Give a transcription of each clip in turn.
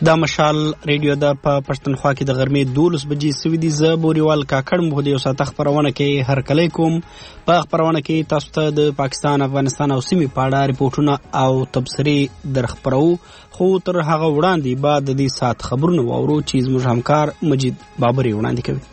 دا مشال ریډیو د پښتونخوا کې د غرمې 12 بجې سوي دي. زه بوريوال کاکړ مو د یو ساعت خبرونه کې هر کله کوم. په خبرونه کې تاسو ته د پاکستان، افغانستان او سیمې په اړه ریپورتونه او تبصرې درخبرو. خو تر هغه وړاندې بعد د دې ساعت خبرونه واورو چې زموږ همکار مجید بابري وړاندې کوي.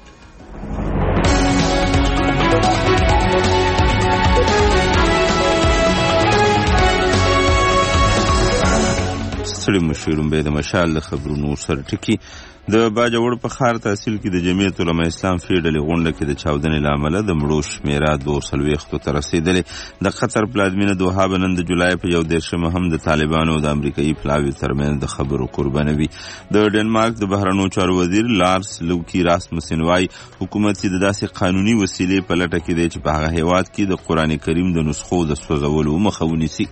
سړي مشورم به د مشال خبرونو سره ټکی د باجوړ په خار تحصیل کې د جمعیت علماء اسلام فیډل غونډه کې د چاودنې لامل د مړو شمیره 240 ته رسیدلې. د قطر پلازمینه دوحه بنن د جولای په 1 هم د طالبانو او د امریکایي پلاوی ترمنځ د خبرو قربانوي. د ډنمارک د بهرنیو چارو وزیر لارس لوکی راسمسن وايي حکومت د داسې قانوني وسیلې په لټه کې دی چې په هغه هیواد کې د قران کریم د نسخو د سوځولو مخه ونیسي.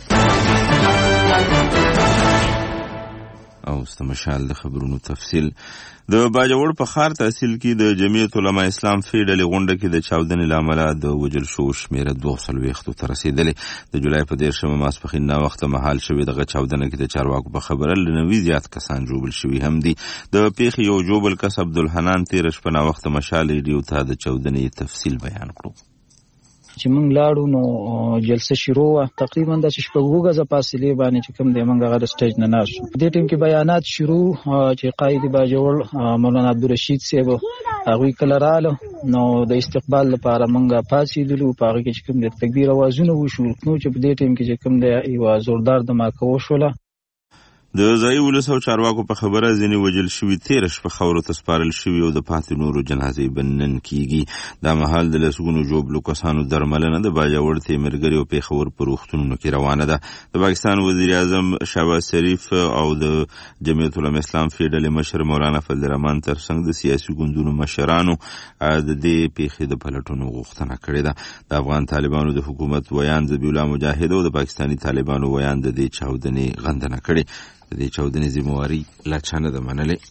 او استمشال د خبرونو تفصیل. د باجوړ په خار تحصیل کې د جمعیت علماء اسلام فیډل غونډه کې د چاودنې لامل د وجل شو شمیره 240 ته رسیدلې. د جولای په 10 ماسپښین نا وخت مهال شوې د چاودنې کې د چارواکو په خبره لنوي زیات کسان جوړل شوي هم دي. د پیښې یو جوبل کس عبدالحنان 13 په نا وخت مشال ریډیو ته د چاودنې تفصیل بیان کړو. چې موږ لاړو نو جلسه شروع وه، تقریبا د شپږو غزه فاصلې باندې چې کوم دی موږ هغه د سټیج نه ناست شو. په دې ټیم کې بیانات شروع چې قائد باجوړ مولانا عبدالرشید صاحب هغوی کله راله نو د استقبال لپاره موږ پاڅېدلو. په هغه کې چې کوم دی تکبیر اوازونه وشو نو چې په دې ټیم کې چې کوم دی یوه زوردار دماکه وشوله. د ځایي ولس او چارواکو په خبره ځینې وژل شوي 13 په خاورو ته سپارل شوي او د پاتې نورو جنازې به نن کیږي. دا مهال د لسګونو ژوبلو کسانو درملنه د باجوړ تیمرګري او پېښور په روغتونونو کې روانه ده. د پاکستان وزیر اعظم شهباز شریف او د جمعیت علماء اسلام فیډل مشر مولانا فضل الرحمن ترڅنګ د سیاسي ګوندونو مشرانو د دې پیښې د پلټونو غوښتنه کړې ده. د افغان طالبانو د حکومت ویان ذبیح الله مجاهد او د پاکستاني طالبانو ویان د دې چاودنې غندنه کړې. د دې چاودنې ذمہواري لا چا نه ده منلې.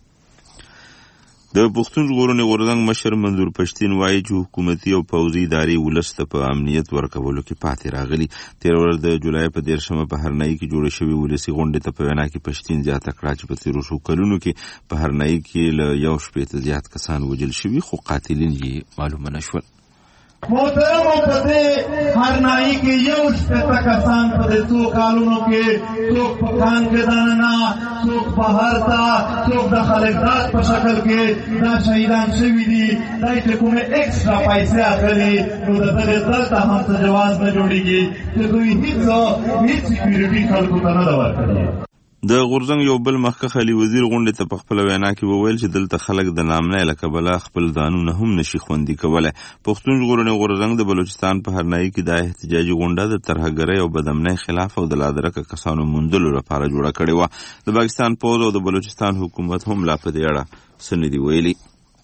د پښتون ژغورنې غورځنګ مشر منظور پښتین وایي چې حکومتي او پوځي ادارې ولس ته په امنیت ورکولو کې پاتې راغلي. تېره ورځ د جولای په 13 په هرنایي کې جوړه شوې ولسي غونډې ته په وینا کې پښتین زیاته کړه چې په تېرو څو کلونو کې په هرنایي کې له 1 زیات کسان وژل شوي خو قاتلین یې معلومه نه شول. محترمو په دې هرنایي کې 1 کسان په دې څو کالونو کې څوک په کان کې دننه، څوک بهر ته، څوک د خلکداد په شکل کې دا شهیدان شوي دي. دا چې کومې ایکسټرا پیسې اخلي نو د دغې دلته هم څه جواز نه جوړېږي چې دوی هېڅ سیکیورټي خلکو ته نه ده ورکړې. د غورځنګ یو بل مخکښ علي وزیر غونډې ته په خپله وینا کې وویل چې دلته خلک د نامنۍ له کبله خپل ځانونه هم نشي خوندي کولی. پښتون ژغورنې غورځنګ د بلوچستان په هرنایي کې دا احتجاجي غونډه د ترهګرۍ او بدامنۍ خلاف او د لادرکه کسانو موندلو لپاره جوړه کړې وه. د پاکستان پوځ او د بلوچستان حکومت هم لا په دې اړه څه نه دي ویلي.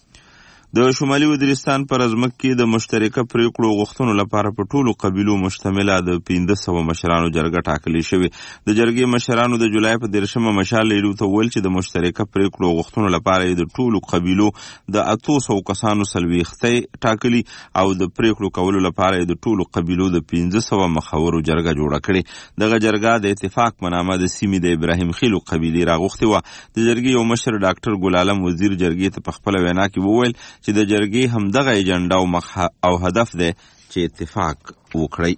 د شمالي وزیرستان پر ازمک کې د مشترکه پریکړو غوښتنو لپاره په ټولو قبیلو مشتمله د 1500 مشرانو جرګه ټاکلې شوې. د جرګې مشرانو د جولای په 13 مشال لیدو ته ویل چې د مشترکه پریکړو غوښتنو لپاره د ټولو قبیلو د 800 کسانو سلويختې ټاکلي او د پریکړو کولو لپاره د ټولو قبیلو د 1500 مخاورو جرګه جوړه کړې. دغه جرګه د اتفاق په نامه د سیمې د ابراهیم خیلو قبیلې راغوښتې وه. د جرګې یو مشر ډاکټر ګل عالم وزیر جرګې ته په خپله وینا کې وویل چې د جرګې همدغه ایجنډا او هدف دی چې اتفاق وکړي.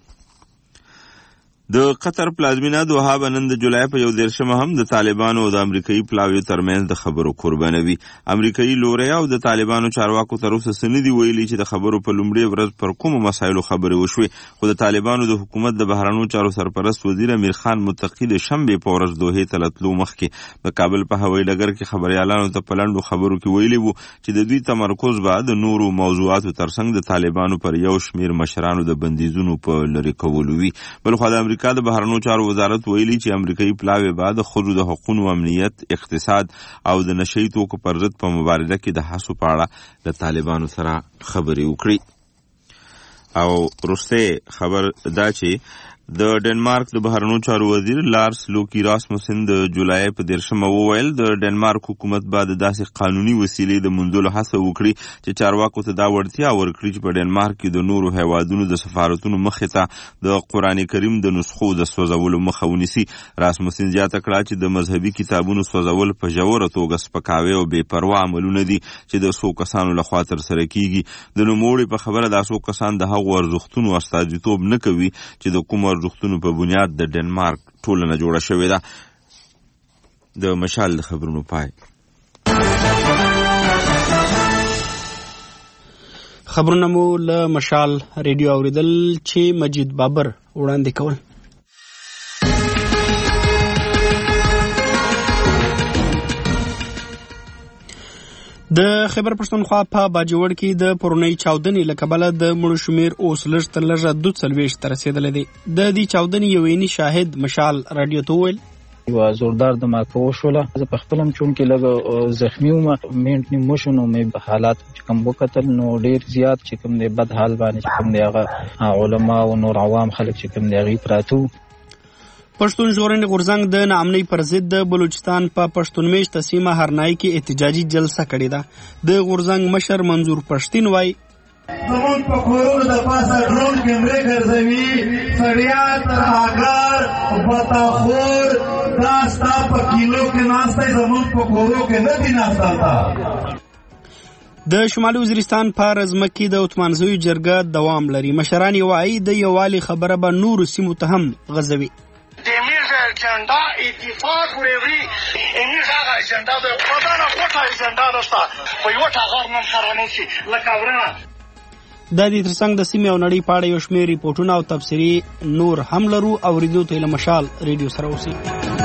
د قطر پلازمینه دوحه بنن د جولای په 1 هم د طالبانو او د امریکایي پلاویو ترمنځ د خبرو قربانوي. امریکایي لوري او د طالبانو چارواکو تر اوسه سندي ویلي چې د خبرو په لومړي ورځ پر کومو مسایلو خبرې وشوې، خو د طالبانو د حکومت د بهرنیو چارو سرپرست وزیر امیر خان متقی د شنبې په ورځ دوحې ته تللو مخکې د کابل په هوایي ډګر کې خبريالانو ته په لنډو خبرو کې ویلي وو چې د دوی تمرکز به د نورو موضوعاتو ترڅنګ د طالبانو پر یو شمیر مشرانو د بندیزونو په لری کولو وي. بلخو د امریکا د بهرنیو چارو وزارت ویلي چې امریکایي پلاوی بعد د ښځو د حقوقو، امنیت، اقتصاد او د نشئی توکو پر ضد په مبارزه کې د هڅو په اړه د طالبانو سره خبرې وکړي. او روسي خبر دا چې د ډنمارک د بهرنیو چارو وزیر لارس لوکی راسموسن د جولای په 13 وویل د ډنمارک حکومت بعد داسې قانوني وسیلې د موندلو هڅه وکړي چې چارواکو ته دا وړتیا ورکړي چې په ډنمارک کې د نورو هیوادونو د سفارتونو مخې ته د قرآن کریم د نسخو د سوځولو مخه ونیسي. راسموسن زیاته کړه چې د مذهبي کتابونو سوځول په ژوره توګه سپکاوی او بې پروا عملونه دي چې د څو کسانو لخوا ترسره کیږي. د نوموړي په خبره دا څو کسان د هغو ارزښتونو استازیتوب نه کوي چې د کوم ارزښتونو په بنیاد د ډنمارک ټولنه جوړه شوې ده. د مشال د خبرونو پای. خبرونه مو له مشال ریډیو اوریدل چې مجید بابر وړاندې کول. د خیبر پښتونخوا په باجوړ کې د پرونی چاودنې له کبله د مړو شمیر اوس لږ تر لږه 240 ته رسېدلی دی. د دې چاودنې یو عیني شاهد مشال راډیو ته وویل یو زوردار دماکه وشوله. زه په خپلم چونکې لږ زخمي وم، مینټ نیم وشو نو مې حالات چې کوم وکتل نو ډېر زیات چې کوم دی بد حال باندې چې کوم دی هغه علما او نور عوام خلک چې کوم دی هغې پراته وو. پښتون ژغورنې غورځنګ د ناامنۍ پر ضد د بلوچستان په پښتون میشته سیمه هرنای کې احتجاجي جلسه کړې ده. د غورځنګ مشر منظور پښتین وایي زمون په کورونو د پاسه ډرون کیمرې ګرځوي، سړیا تر اګار بطاخور دا ستا په کیلو کې ناستی، زمون په کورو کې نه دي ناستلته. د شمالي وزیرستان په رزمکې د عثمانزیو جرګه دوام لري. مشران یې وایي د یووالي خبره به نورو سیمو ته هم غځوي. اجنډا اتفاق وری اني هغه اجنډا د پدانه کوټه اجنډا دستا په یو ټاغور نن سره نه شي لکه ورنه. د دې ترڅنګ د سیمې او نړۍ په اړه یو شمېر ریپورټونه او تبصرې نور هم لرو. اورېدو ته له مشال ریډیو سره اوسئ.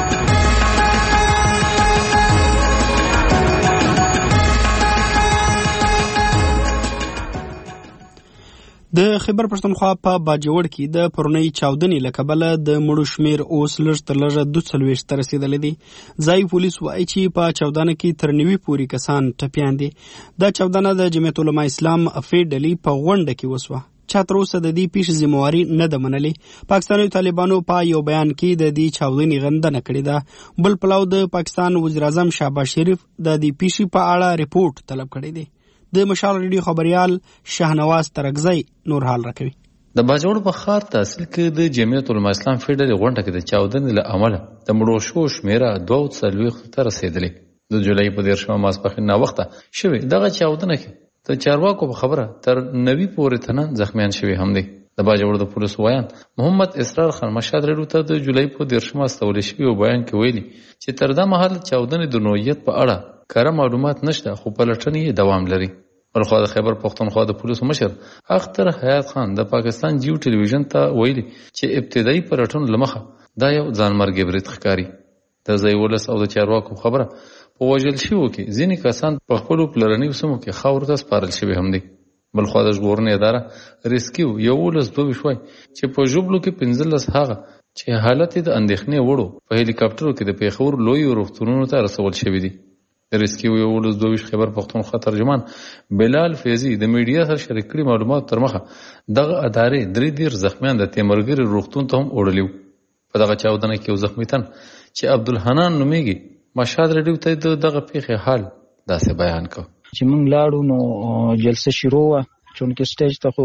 د خیبر پښتونخوا په باجوړ کې د پرونی چاودنې له کبله د مړو شمیر اوس لږ تر لږه 240 ته رسېدلی دی. ځایي پولیس وایي چې په چاودنه کې تر 90 پورې کسان ټپیان دي. دا چاودنه د جمعیت علما اسلام افې ډلې په غونډه کې وسوه. چا تر اوسه د دې پیښې ذمهواري نه ده منلې. پاکستاني طالبانو په یو بیان کې د دې چاودنې غندنه کړې ده. بل پلو د پاکستان وزیر اعظم شهباز شریف د دې پیښې په اړه ریپورت طلب کړی دی. د مشال ریډیو خبریال شاهنواز ترکزی نور حال راکوي. د باجوړ په ښار تحصیل کې د جمعیت علما اسلام فیډرال غونډه کې د چاودنې له امله د مړو شو شمیره 240 ته رسېدلې. د جولای په 13 ماسپښین ناوخته شوې دغه چاودنه کې د چارواکو په خبره تر 90 پورې تنه زخمیان شوي هم دي. د باجوړ د پولیسو ویان محمد اسرار خان مشهد ریډیو ته د جولای په 13 استول شوی بیان کې ویلي چې تر دا مهال چاودنې د نوعیت په اړه کره معلومات نشته، خو پلټنې یې دوام لري. ولخوا د خیبر پښتونخوا د پولیسو مشر اختر حیات خان د پاکستان جیو ټلویزیون ته ویلي چې ابتدایي پلټنو له مخه دا یو ځانمرګي برید ښکاري. د ځای ولس او د چارواکو خبره په وژل شویو کې ځینې کسان په خپلو پلرنیو سیمو کې خاورو ته سپارل شوي هم دي. بلخوا د ژغورنې اداره ریسکیو 11 وایي چې په ژوبلو کې 15 هغه چې حالت د اندېښنې وړو په هلیکاپټرو کې د پیښور لویو روغتونونو ته رسول شوي دي. د ریسکیو 11 خیبر پښتونخوا ترجمان بلال فیضي د میډیا سره شریک کړي معلومات تر مخه دغه ادارې 3 زخمیان د تیمرګری روغتون ته هم وړلي. په دغه چاودنه کې یو زخمی تن چې عبدالحنان نومیږي مشهد ریډیو ته دغه پیښې حال داسې بیان کړ چې موږ لاړو نو جلسه شروع وه، چونکې سټیج ته خو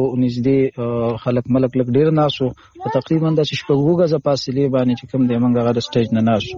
نږدې خلک ملک لږ ډېر ناسو، په تقریبا داسې 6 غزه فاصلې باندې چې کوم دی موږ هغه د سټیج نه ناسو.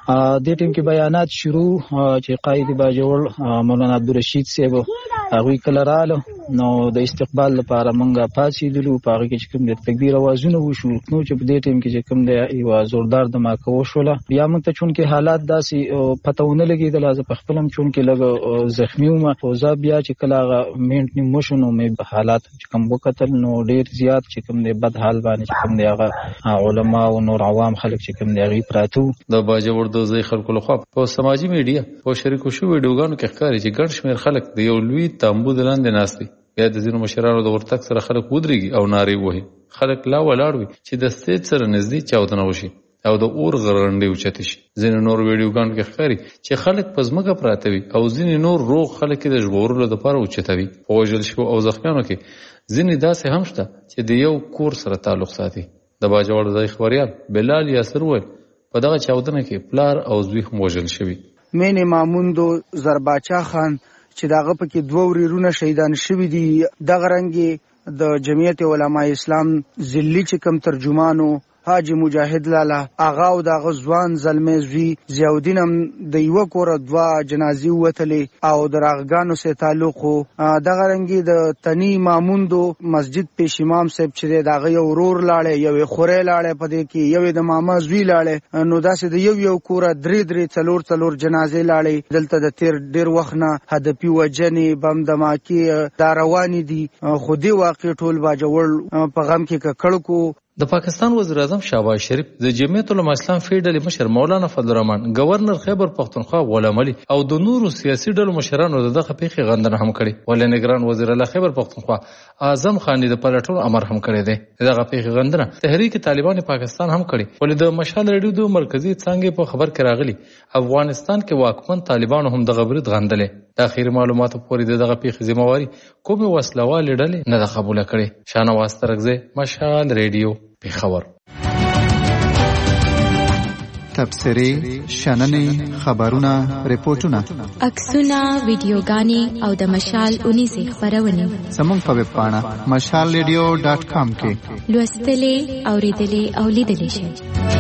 دې ټیم کې بیانات شروع چې قائد باجوړ مولانا عبدالرشید صاحب هغوی کله راغله نو د استقبال لپاره موږ پاڅېدلو. په هغه کې چې کوم دی تکبیر اوازونه وشو نو چې په دې ټیم کې چې کوم دی یوه زوردار دماکه وشوله. بیا موږ ته چونکې حالات داسې پته ونه لګېدله، زه په خپله هم چونکې لږ زخمي وم، خو زه بیا چې کله هغه منټ نیم وشو نو مې حالات چې کوم وکتل نو ډېر زیات چې کوم دی بد حال باندې چې کوم دی هغه علما او نور عوام خلک چې کوم دی هغې پراته وو. د باجوړ د ځای خلکو لخوا په سماجي میډیا په شریکو شویو ویډیوګانو کې ښکاري چې ګڼ شمېر خلک د یو لوی تامبو د لاندې ناست دي. بیا د ځینو مشرانو د ورتګ سره خلک ودرېږي او نارې وهي. خلک لا ولاړ وي چې د سټیج سره نږدې چاودنه وشي او د اور غرنډې اوچتې شي. ځینې نور ویډیوګانو کې ښکاري چې خلک په ځمکه پراته وي او ځینې نور روغ خلک یې د ژغورلو دپاره اوچتوي. په وژل شوو او زخمیانو کې ځینې داسې هم شته چې د یو کور سره تعلق ساتي. د باجوړ ځای خبريال بلال یاسر وویل په دغه چاودنه کې پلار او زوی هم وژل شوي. مین ماموندو زرباچا خان چې دغه پکې 2 ورونه شهیدان شوي دي. دغه رنګ د جمعیت علماء اسلام ذلی چې کم ترجمانو حاجی مجاهد لالا آغا او دغه ځوان زلمی زوی ضیاءالدین هم د یو کور 2 جنازې وتلې او د راغګانو سره تعلق دغه رنګي د تنی ماموندو مسجد پیش امام صاحب چې دغه یو ورور لاړې یو خورې لاړې پدې کې یو د ماما زوی لاړې نو داسې د یو کور 3 4 جنازې لاړې. دلته د تیر ډیر وخت نه هدفي وجنې بم دماکي دا روان دي خو دې واقع ټول باجوړ په غم کې ککړ کو. د پاکستان وزیر اعظم شهباز شریف د جمعیت علماء اسلام فیډرال مشر مولانا فضل الرحمن گورنر خیبر پختونخوا غلام علي او د نورو سیاسي ډلو مشرانو دغه پیښې غندنه هم کړې. ولې نگران وزیر اعلی خیبر پختونخوا اعظم خان د پلټون امر هم کړی دی. دغه پیښې غندنه تحریک طالبان پاکستان هم کړی. ولې د مشال ریډیو د مرکزی څنګه په خبر کې راغلی افغانستان کې واکمن طالبان هم دغه برید غندلې. د اخیر معلوماتو پورې دغه پیښې ذمہواری کومه وسلوال ډلې نه قبول کړي. شانواز ترغزه مشال ریډیو پیښور. تبصرې، شننې، خبرونه، ریپورتونه، عکسونه، ویډیوګانې او د مشال 19 خبرونه زموږ په ویب پاڼه mashalradio.com کې لوستلې، اوریدلې او لیدلې شئ.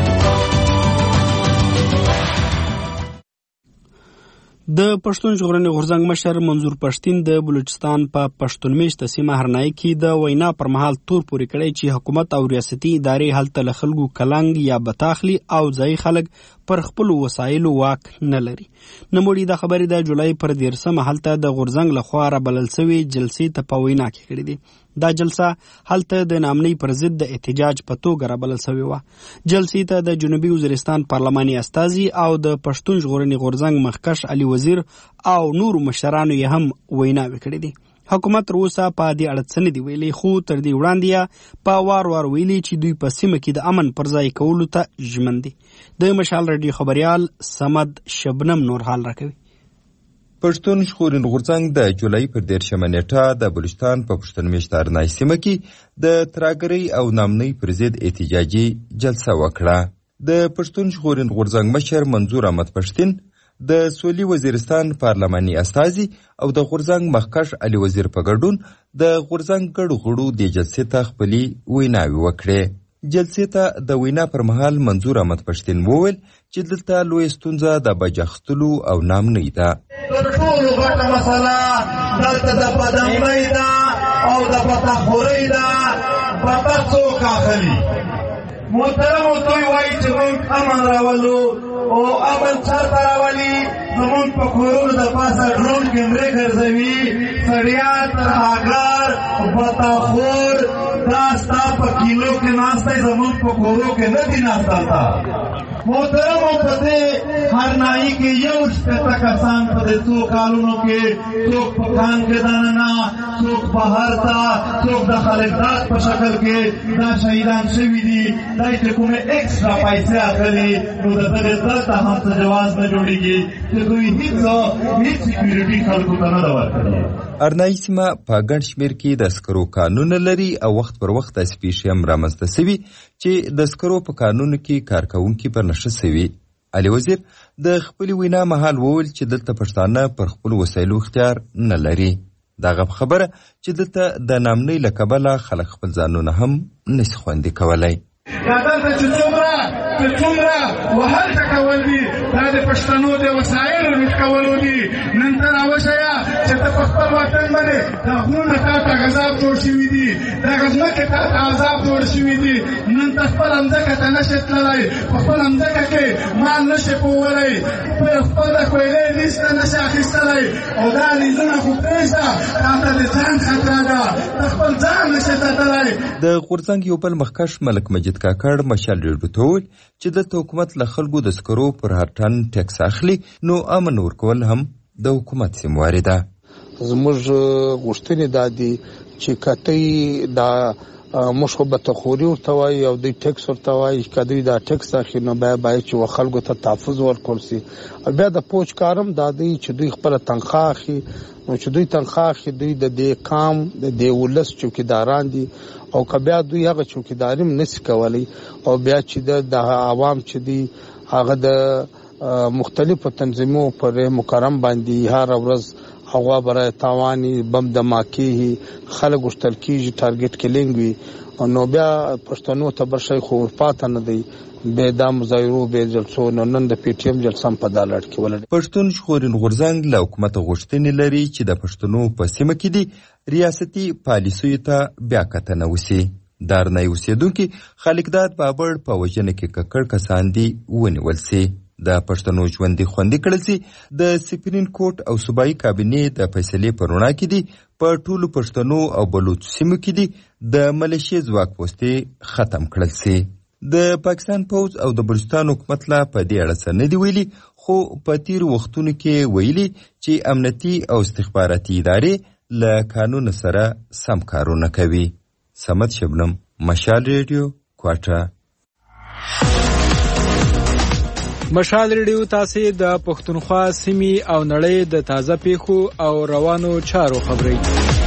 د پښتون ژغورنې غورځنګ مشر منظور پښتين د بلوچستان په پښتون میشته سیمه هرنای کې د وینا پر مهال تور پورې کړی چې حکومت او ریاستي ادارې هلته له خلکو کلنګ یا بتاخلي او ځای خلک پر خپل وسایلو واک نه لري. نموړي د خبرې د جولای پر 13 هلته د غورځنګ لخوا را بلل شوی جلسې ته په وینا کې کړې دي. دا جلسه هلته د نامنۍ پر ضد د احتجاج په توګه را بلل شوې وه. جلسې ته د جنوبي وزیرستان پارلماني استازي او د پښتون ژغورنې غورځنګ مخکښ علي وزیر او نورو مشرانو یې هم ویناوې کړې دي. حکومت تر اوسه په دې اړه څه نه دي ویلي، خو تر دې وړاندې په وار ویلي چې دوی په سیمه کې د امن پر ځای کولو ته ژمن دي. د مشال رادیو خبریال سمد شبنم نور حال راکوي. پښتون ژغورنې غورځنګ د جولای پر 13 نیټه د بلوچستان په پښتون میشته هرنای سیمه کې د ترهګرۍ او نامنۍ پر ضد احتجاجي جلسه وکړه. د پښتون ژغورنې غورځنګ مشر منظور احمد پښتين، د سویلي وزیرستان پارلماني استازي او د غورځنګ مخکښ علي وزیر په ګډون د غورځنګ ګډو غړو د جلسې ته خپلې ویناوې وکړې. جلسې ته د وینا پر مهال منظور احمد پښتين وویل چې دلته لوی ستونزه د باج اخیستلو او نامنۍ ده. تر ټولو غټه مسله دلته د بدامنۍ ده او د پتاخورۍ ده. پته څوک اخلي؟ محترمو دوی وایي چې موږ امن راولو او امن چاته راولي؟ زمونږ په کورونو د پاسه ډرون کیمرې ګرځوي. سړیا ترهګر پتاخور دا ستا په کیلو کې ناستی، زمونږ په کورو کې نه دي ناستلته. محترمو په دې هرنایي کې 1 کسان په دې 2 کالونو کې څوک په کان کې دننه، څوک بهر ته، څوک د خلکدات په شکل کې دا شهیدان شوي دي. دا چې کومې ایکسټرا پیسې اخلي نو د دغه دلته هم څه جواز نه جوړېږي چې دوی هیڅ سیکیورټي خلکو ته نه ده ورکړې. هرنای سیمه په ګڼ شمېر کې د عسکرو کانونه لري او وخت پر وخت داسې پیښې هم رامنځته سوي چې د عسکرو په کانونو کې کارکوونکي پر نښه سوي. علي وزیر د خپلې وینا مهال وویل چې دلته پښتانه پر خپلو وسایلو اختیار نه لري. دغه خبره چې دلته د نامنۍ له کبله خلک خپل ځانونه هم نشي خوندي کولی. دا دلته چې څومره وهلته کول دي دا د پښتنو د وسایلو لوټ کولو دي. نن ته راوښیه چې ته په خپل وطن باندې دا غرونه تا ته عذاب جوړ شوي دي، دغه ځمکې تا ته عذاب جوړ شوي دي. نن ته خپله مځکه ته نشې تللی، په خپله مځکه کې مال نشې پوولی، خپله کویلۍ لیز ته نشې اخیستلی او دا لیزونه خو پرېږده، تا ته د ځان خطره ده، ته خپل ځان نشې ساتلی. د غورځنګ یو بل مخکښ ملک مجید کاکړ مشال ریډیو ته وویل چې دلته حکومت له خلکو د سکرو پر هر ټن ټیکس اخلي، نو امن ورکول هم د حکومت ذمہواري ده. زموږ غوښتنې دا دي چې کته دا مشوبه خوري ورته وایي او دوی ټیکس ورته وایي که دوی دا ټیکس اخلي نو باید چې خلکو ته تحفظ ورکړل سي. او بیا د پوج کارم دا دی چې دوی خپله تنخواه اخلي، نو چې دوی تنخواه اخلي دوی د دې قام د دې ولس چوکیداران دي، او که بیا دوی هغه چوکیداري هم نسي کولی او بیا چې د عوام چې دي هغه د مختلفو تنظیمو پر مکرم باندې هر ورځ هغه برای تاوانی بم دماکی خلک غشتل کیږي، ټارګټ کلینګ وي، نو بیا پښتنو ته برشي خو پاته نه دی به د مظاهرو به جلسو نن د پی ټی ایم جلسه په دالړ کې ولر. پښتون ژغورنې غورځنګ له حکومت غوښتنې لري چې د پښتنو په سیمه کې دي ریاستي پالیسیو ته بیا کتنه وسی. دارنۍ اوسیدونکي خالقداد بابړ په وژنه کې ککړ کسان دي ونیول سي. د پښتنو ژوندي خوندي کړل سي. د سپرین کوټ او صوبایي کابینې د فیصلې په رڼا کې دي په ټولو پښتنو او بلوچ سیمو کې دي د ملیشیا ځواک پوستې ختم کړل سي. د پاکستان پوځ او د بلوچستان حکومت لا په دې اړه څه نه دی ویلي، خو په تیرو وختونو کې ویلي چې امنیتي او استخباراتي ادارې له قانون سره سم کارونه کوي. صمد شبنم، مشال ریډیو، کوټه. مشال ریډیو تاسو د پښتونخوا سیمې او نړۍ د تازه پیښو او روانو چارو خبري.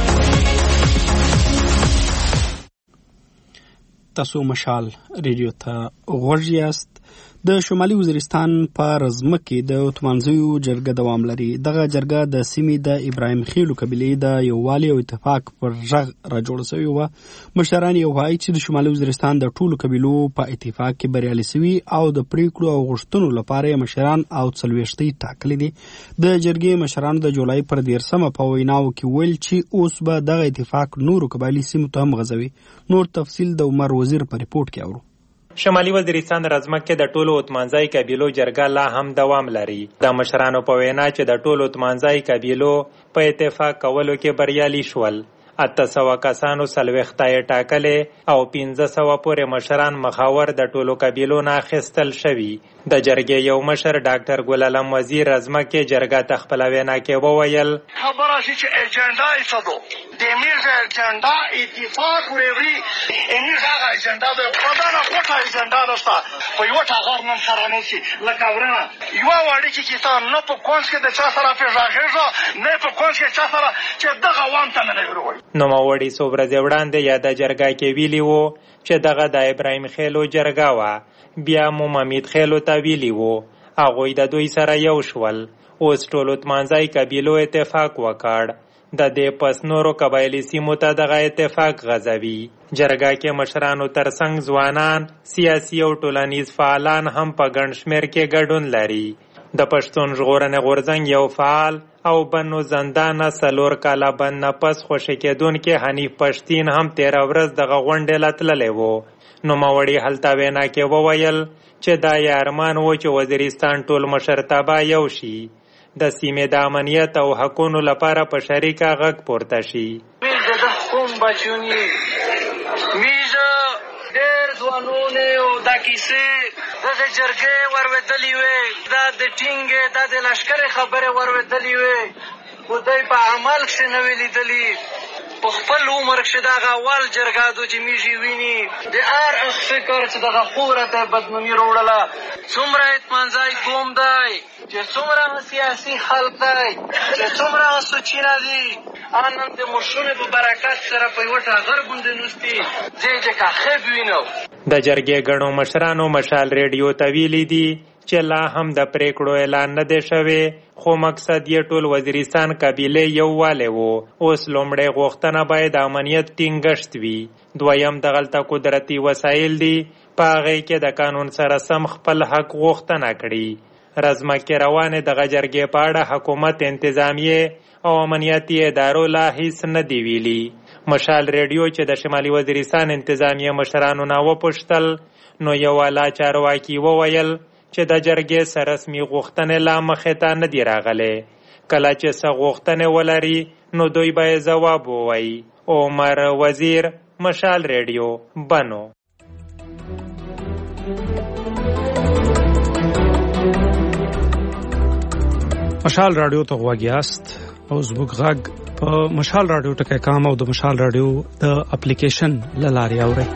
تاسو مشال ریډیو ته غوږ یاست. د شمالي وزیرستان په رزمه کې د اتمانزیو جرګه دوام لري. دغه جرګه د سیمې د ابراهیم خیلو قبیلې د یووالي او اتفاق پر غږ راجوړه شوې وه. مشران یې وایي چې د شمالي وزیرستان د ټولو قبیلو په اتفاق کې بریالي سوي او د پریکړو او غوښتنو لپاره مشران او 40 ټاکلي دي. د جرګې مشرانو د جولای پر 13 په ویناو کې ویل چې اوس به دغه اتفاق نورو قبایلي سیمو ته هم غځوي. نور تفصیل د عمر وزیر په ریپورت کې اورو. شمالي وزیرستان رزمه کې د ټولو اتمانځای قبیلو جرګه لا هم دوام لري. د مشرانو په وینا چې د ټولو اتمانځای قبیلو په اتفاق کولو کې بریالي شول. 800 کسانو 40 ټاکلې او 1500 پورې مشران مخاور د ټولو قبیلو نه اخیستل شوي. د جرګې یو مشر ډاکټر ګل علم وزیر رزمه کې جرګه ته خپله وینا کې وویل خبره شي چې ایجنډا یې څه دو د میز ایجنډا اتفاق وری انیز هغه ایجنډا د پدانه کوټه ایجنډا راستا په یو ټاغر نن سره نه شي لکه ورنه یو وړي چې تا نه په کونس کې د چا سره پیژاغه نه په کونس کې چا سره چې دغه وام ته نه وروي. نو ماوړي څو ورځې وړاندې یا د جرګه کې ویلي وو چې دغه د ابراهیم خیلو جرګه وه. بیا مو مامید خیلو ته ویلي وو هغوی د دوی سره یو شول. اوس ټولو اتمانځای قبیلو اتفاق وکړ. د دې پس نورو قبایلي سیمو ته دغه اتفاق غځوي. جرګه کې مشرانو ترڅنګ ځوانان، سیاسي او ټولنیز فعالان هم په ګڼ شمېر کې ګډون لري. د پښتون ژغورنې غورځنګ یو فعال او بنو زندانه 4 کاله بند نه پس خوشي کېدونکي حنیف پښتین هم 13 ورځ دغه غونډې له تللی و. نوموړي هلته وینا کې وویل چې دا یې ارمان و چې وزیرستان ټول مشرتابه یو شي، د سیمې د امنیت او حقونو لپاره په شریکه غږ پورته شي. ډېر ځوانونه او دا کیسې دغه جرګې ورودلې وې، دا د ټینګې دا د لښکرې خبرې ورودلې وې، خو دوی په عمل کښې نه وې لیدلي. په خپل عمر کښې دغه اول جرګه دو چې میږي ویني د هر اخ فکر چې دغه خوره ته بدنامي راوړله. څومره اتمانځای قوم دی، چې څومره سیاسي خلک دی، چې څومره سوچینه دي، نن د مشرونو په برکت سره په یوه ټاغر غوندې نوستي ځای چې که ښه وینو. د جرګې ګڼو مشرانو مشال ریډیو ته ویلي دي چې لا هم د پریکړو اعلان نه دی شوی، خو مقصد یې ټول وزیرستان قبیلې یووالی و. اوس لومړی غوښتنه باید امنیت ټینګښت وي. دویم دغلته قدرتي وسایل دي، په هغې کې د قانون سره سم خپل حق غوښتنه کړي. رزمه کې روانې دغه جرګې په اړه حکومت، انتظامیې او امنیتي ادارو لا هیڅ نه دی ویلي. مشال ریډیو چې د شمالي وزیرستان انتظامیې مشرانو نه وپوښتل، نو یو اعلی چارواکي وویل چې د جرګې سره رسمي غوښتنې لا مخې ته نه دي راغلې. کله چې څه غوښتنې ولري نو دوی به ځواب ووایي. عمر وزیر، مشال ریډیو، بنو. مشال رادیو ته غوږ یاست او زموږ غږ په مشال رادیو ټکی کام او د مشال رادیو د اپلیکیشن لارې اوري.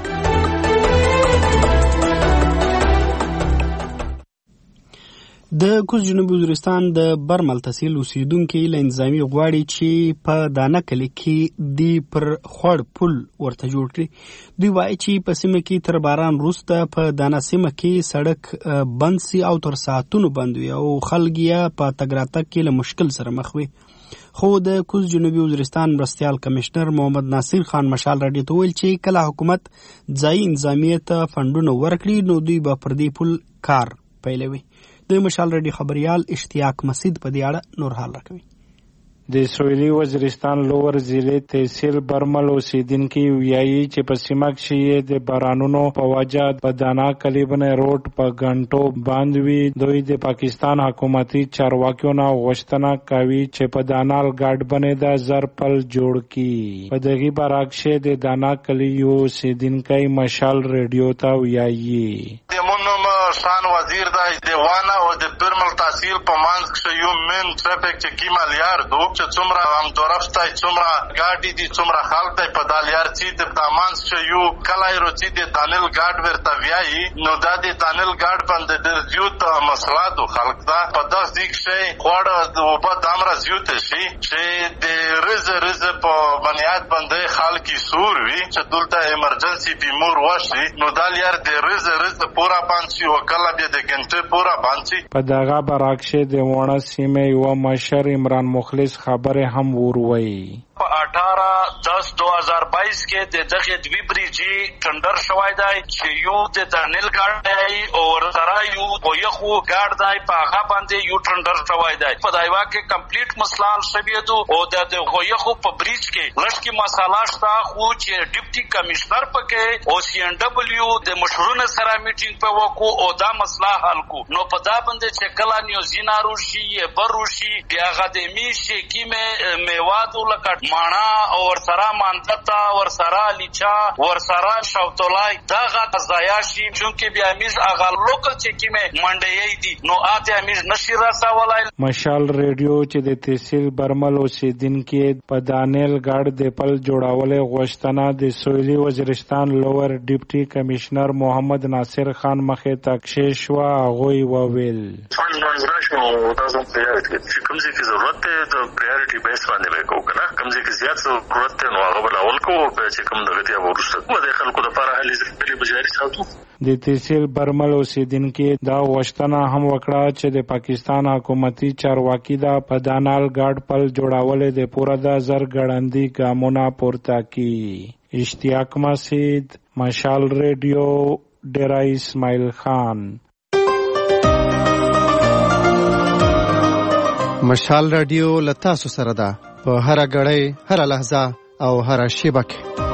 د کوز جنوبي وزیرستان د برمل تحصیل اوسیدونکي له انتظامي غواړي چې په دانه کلي کې دی پر خوړ پل ورته جوړ کړي. دوی وایي چې په سیمه کې تر باران وروسته په دانه سیمه کې سړک بند سي او تر ساعتونو بند وي او خلک یې په تګ راتګ کې له مشکل سره مخ وي. خو د کوز جنوبي وزیرستان مرستیال کمشنر محمد ناصر خان مشال راډیو ته ویل چې کله حکومت ځایي انتظامیې ته فنډونه ورکړي نو دوی به پر دې پل کار پیلوي. د مشال راډیو خبريال اشتیاق مسعود په دې اړه نور حال راکوي. د سویلي وزیرستان لوور ضلع تحصیل برمل اوسیدونکي ویایي چې په سیمه کې د بارانونو په وجه په دانا کلي باندې روډ په غنټو بند وي. دوی د پاکستان حکومتي چارواکیو نه غوښتنه کوي چې په دانال ګاډ باندې د زر پل جوړ کړي. په دغه برعکس د دانا کلي اوسیدونکي مشال راډیو ته ویایي شان وزیر دا دیوانه او د برمل تحصیل په منځ کې یو من ټرافیک چې کیما لیار دو چې څومره هم طرفته څومره ګاډي دي څومره خلک دی په دالیار چې د دامانس چې یو کلای روچی د دانل ګاډ ورته ویایي نو دا د دانل ګاډ باندې د زیوت مسله دو خلک دا په داس دیک شي خوړه او په دامره زیوت شي چې د رز په بنیاد باندې خلک سور وي چې دلته ایمرجنسي بیمور وشي نو دالیار د رز پورا پانسی وکړه بیا د ګنټه پورا پانسی. په دغه برعکس د وانه سیمه یو مشر عمران مخلص خبره هم وروي. په 18/10/2022 کې د دغه دوی بریجی ټندر شوای دی چې یو د دانل ګاډ دی او ورسره یو یو ګاډ دی په هغه باندې یو ټندر شوای دی. په دایوا کې کمپلیټ مسلال شوی دی او د یو په بریج کې لږ مساله شته خو چې ډیپټي کمشنر پکې او سی ان ډبلیو د مشرونو سره میټینګ په وکړو او دا مسله حل کو. نو په دا باندې چې کله نیوزینا روشي بروشي بیا غدمی شي کیمه میوادو لکه مانا اور سرا مانتتا اور سرا لیچا اور سرا شوتولای دا غا زایاشی چونکه بیا میز اغه لوکل چکی می منډی دی نو اته میز نشی راسا ولای. مشال ریډیو چې د تحصیل برمل اوسیدونکي په دانل ګاډ د پل جوړاولې غوښتنه د سویلي وزیرستان لوور ډیپټي کمشنر محمد ناصر خان مخه تکشیش وا غوي وویل. چې کوم ځای کې ضرورت ده د پرایورټي بیس باندې وکړو کنه کوم ځای کې زیات ضرورت ده نو هغه بل اول کو چې کوم دغه دی ورسته د خلکو لپاره هلي ځکه بجاري ساتو. د تحصیل برمل اوسیدونکي دا غوښتنه هم وکړه چې د پاکستان حکومتي چارواکي دا په دانال ګاډ پل جوړاولې د پورا د زر ګړندي ګامونه پورته کی. اشتیاق مسعود مشال ریډیو ډیرا اسماعیل خان. مشال رادیو لتاسو سره ده په هر غړې هر لحظه او هر شیبه کې.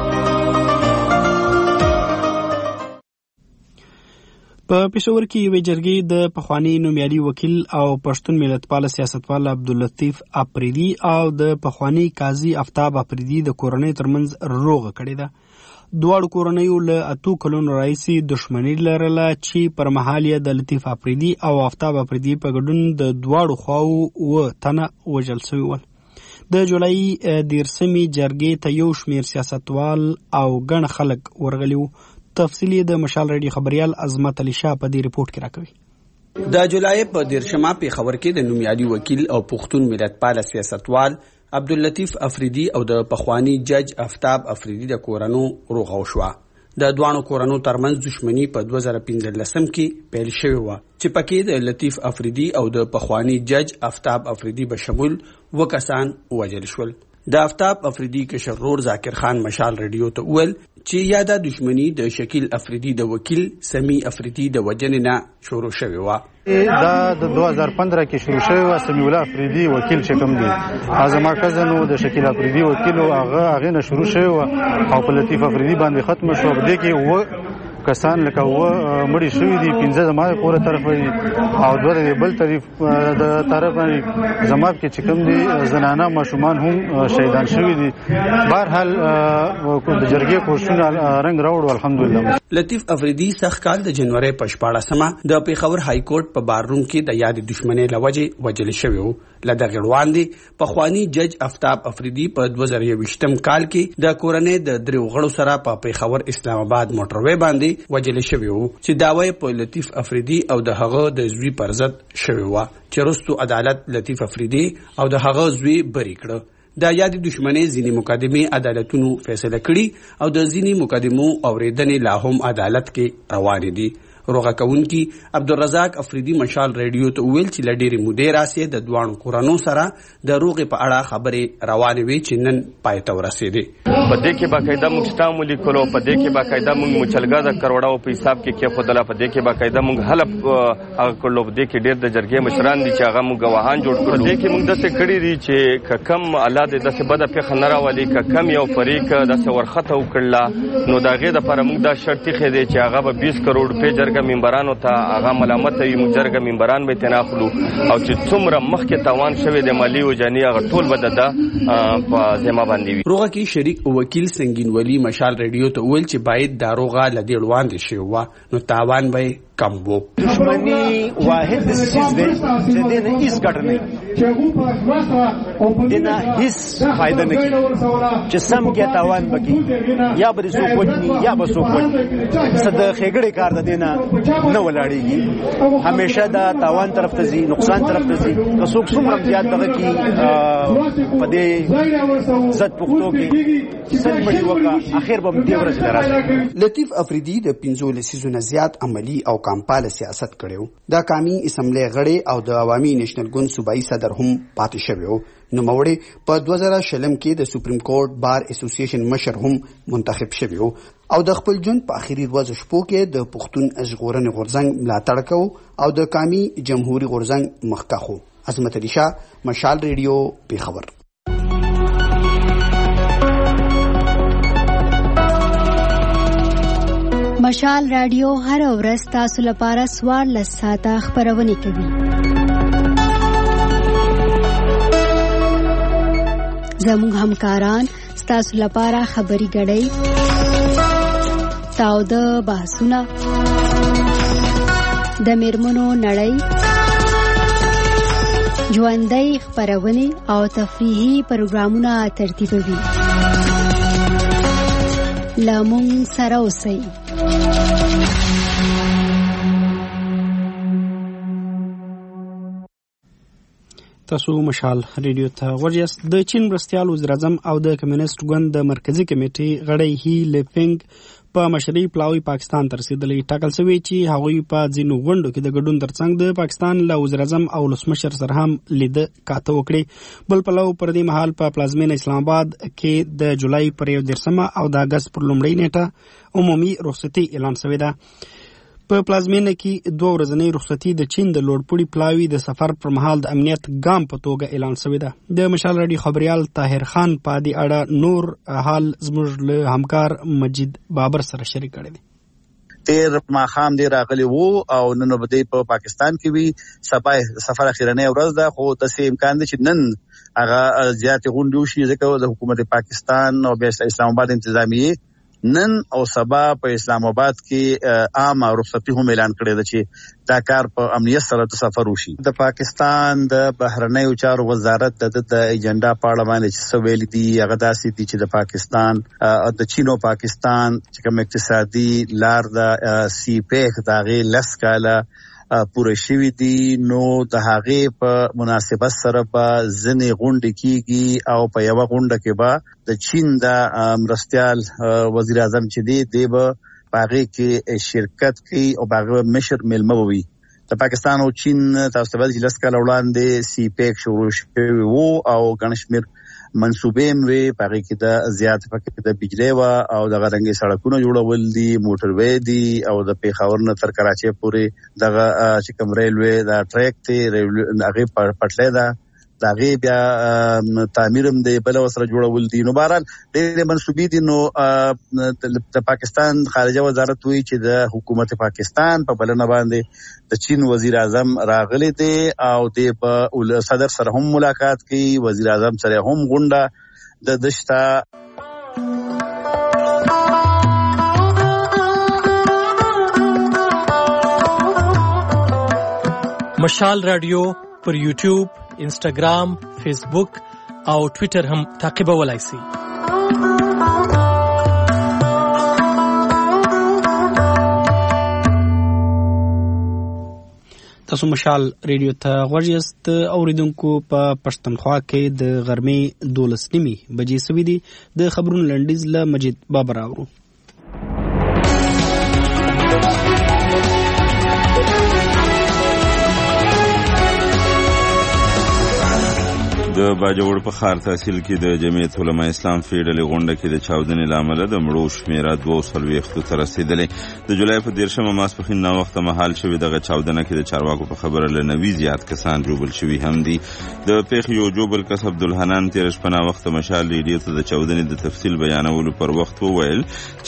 په پېښور کې یوې جرګې د پخوانی نومیالي وکیل او پښتون ملتپال سیاستوال عبداللطیف افریدي او د پخوانی قاضي افتاب افریدي د کورنۍ ترمنځ روغه کړې ده. دواړو کورنیو له 8 کلونو راهیسې دښمني لرله چې پر مهال یې د لطیف افریدي او افتاب افریدي په ګډون د دواړو خواو تنه وژل شوي ول. د جولای 13 جرګې ته یو شمېر سیاستوال او ګڼ خلک ورغلي وو. تفصیل د مشال راډیو خبريال عظمت علي شاه په دې رپورټ کې راکوي. د جولای په 13 پېښور کې د نومیالي وکیل او پښتون ملتپال سیاستوال عبداللطیف افریدي او د پخوانی جج افتاب افریدي د کورنو روغه وشوه. د دوانو کورنو ترمنځ دښمني په 2015 کې پیل شوې وه چې پکې د لطیف افریدي او د پخوانی جج افتاب افریدي به شمول 2 کسان وژل شول. د افتاب افریدي کشر رور ذاکر خان مشال ریډیو ته وویل چې یا د دښمني د شکیل افریدي د وکیل سمی افریدي د وجنې نه شروع شوې وه. دا د 2015 کې شروع شوی و. سمی الله افریدي وکیل چې کوم دی ازما کزنو د شکیل افریدي وکیل هغه نه شروع شوی و او په لطیف افریدي باندې ختم شو. په دې کې کسان لکه مړي شوي دي، 15 زما د پوره طرف او 2 د بل طرف زما کې چې کوم دي زنانه ماشومان هم شهیدان شوي دي. بهرحال د جرګې کوششونه رنګ راوړو الحمدلله. لطیف افریدي سخت کال د جنوري په 14 د پیښور های کورټ په بارروم کې د یاد دښمنۍ لوجې وجل شوی وو. لدغه وړاندې په خوانی جج افتاب افریدي په 2020 کال کې د کورنۍ د دریو غړو سره په پیښور اسلام آباد موټروي باندې وجل شوی وو چې داوی په لطیف افریدي او د هغه د زوی پر ضد شوی و چې وروسته عدالت لطیف افریدي او د هغه زوی بری کړ. د یاد دښمنۍ ځینې مقدمې عدالتونو فیصله کړي او د ځینې مقدمو اوریدنې لا هم عدالت کې روانې دي. روغه کوونکی عبدالرزاق افریدي مشال ریډیو ته ویل چې لډيري مودې راسي د دوانو کورانو سره د روغې په اړه خبرې روانې وي چې نن پای ته ورسېدې. په دې کې باقاعده موږ سټام ولیکلو، په دې کې باقاعده موږ مچلګا د کروڑاو په حساب کې خودله، په دې کې باقاعده موږ حلب هغه کړلو، په دې کې ډېر د جرګې مشران دي چې هغه موږ گواهان جوړ کړو. په دې کې موږ داسې کړی دي چې کم الله دې داسې بده پیښه نه راولي، کم یو فریق داسې ورخته وکړله نو د هغې دپاره موږ دا شرط ایښی دی چې هغه به 20 کروڑ روپۍ جرګه ممبرانو ته هغه ملامت وي، موږ جرګه ممبران به ترې نه اخلو او چې څومره مخکې تاوان شوی د مالي و جاني هغه ټول به د ده په ذمه باندې وي. روغه کې شریک وکیل سنگین ولی مشال ریډیو ته ویل چې باید دا روغه لدې وړاندې شي و نو تاوان به کم وو. دښمني واحد چیز دی چې دې نه هیڅ ګټه نه دې نه هیڅ فایده نه چې سم کې تاوان وکړي یا به څوک وکړي یا به څوک وکړي څه د ښېګړې کار د دې نه ولاړېږي. همیشه دا تاوان طرف ته ځي، نقصان طرف ته ځي. که څوک څومره زیات دغه کړي په دې ضد پښتو کې سل مړي وکړه اخر به دې ورځې ته راشي. لطیف افریدي د 15 لسیزونه زیات عملی او کامپاله سیاست کړو. د قومي اسمبلی غړي او د عوامي نېشنل ګوند صوبایي صدر هم پاتې شوی وو. نو موړې په 2000 کې د سپریم کورټ بار اسوسییشن مشر هم منتخب شوی وو او د خپل ژوند په اخیری ورځ شپو کې د پښتون ژغورنې غورځنګ ملاتړ کوو او د قومي جمهوریت غورځنګ مخکښ وو. عظمت علي شاه، مشال ریډیو، پیښور. مشال رادیو هر ورځ تاسو لپاره 14 ساعته خبرونه کوي. زموږ همکاران تاسو لپاره خبري غړي تاوده بحثونه د میرمنو نړۍ ژوندۍ خبرونه او تفریحي پروګرامونه ترتیبوي. لامون سره اوسئ. تاسو مشال ریډیو ته ورجاست. د چین مرستیال وزیر اعظم او د کمیونست ګوند د مرکزی کمیټې غړی هی لیپینګ په مشرۍ پلاوی پاکستان ته رسیدلی. ټاکل شوی چې هغوی په ځینو غونډو کې د ګډون ترڅنګ د پاکستان له وزیر اعظم او ولسمشر سره هم لیده کاته وکړي. بل پلو پر دې مهال په پلازمینه اسلام آباد کې د جولای پر 11 او د اگست پر لومړۍ نیټه عمومي رخصتي اعلان شوې ده. په پلازمینه کې 2 ورځنۍ رخصتي د چین د لوړپوړي پلاوی د سفر پر مهال د امنیت ګام په توګه اعلان شوې ده. د مشال رادیو خبريال طاهر خان په دې اړه نور حال زموږ له همکار مجید بابر سره شریک کړی دی. تیر ماخام دی راغلی وو او نن به په پاکستان کې وی سفر اخیرنۍ ورځ ده، خو د سې امکان دی چې نن هغه زیات غونډې وشي ځکه د حکومت پاکستان او بیا اسلام آباد انتظامیه نن او سبا په اسلام آباد کې عام رخصتي هم اعلان کړی ده چې دا کار په امنیت سره د سفر وشي. د پاکستان د بهرنیو چارو وزارت د ایجنډا په اړه باندې چې څه ویلي دي هغه داسې دي چې د پاکستان د چین او پاکستان چې کوم اقتصادي لار د سی پیک د هغې 10 کاله پوره شوي دي. نو د هغې په مناسبت سره به ځینې غونډې کیږي او په یوه غونډه کې به د چین د مرستیال وزیر اعظم چې دی به په هغې کې شرکت کوي او په هغې مشر میلمه به وي. د پاکستان او چین تاسو ته ویل چې 10 کاله وړاندې سی پیک شروع شوی وو او ګڼ شمېر منصوبې هم وي. په هغې کې د زیات پکې د بجلۍ وه او دغه رنګې سړکونه جوړول دي، موټروی دي او د پېښور نه تر کراچۍ پورې دغه چې کوم ریلوې دا ټریک دی هغې پټلۍ ده د هغې بیا تعمیر هم دی بله ورسره جوړول دي. نو بهرحال ډېرې منصوبې دي. نو د پاکستان خارجه وزارت وایي چې د حکومت پاکستان په بلنه باندې د چین وزیر اعظم راغلی دی او د په صدر سره هم ملاقات کوي، وزیر اعظم سره هم غونډه د دشته. مشال رادیو پر یوټیوب، انسټاګرام، فیسبوک او ټویټر هم تعقیبولای شئ. تاسو مشال ریډیو ته غوږ یاست. اوریدونکو په پښتونخوا کې د غرمې 12:30 بجې سوي دي. د خبرونو لنډیز له مجید بابر اورو. د باجوړ په ښار تحصیل کې د جمعیت علماء اسلام فیډلې غونډه کې د چاودنې له امله د مړو شمېره 240 ته رسېدلې. د جولای په 13 ماسپښین ناوخته مهال شوې دغه چاودنه کې د چارواکو په خبره له 90 زیات کسان ژوبل شوي هم دي. د پیښې یو ژوبل کس عبدالحنان تېره شپه ناوخته مشال ریډیو ته د چاودنې د تفصیل بیانولو پر وخت وویل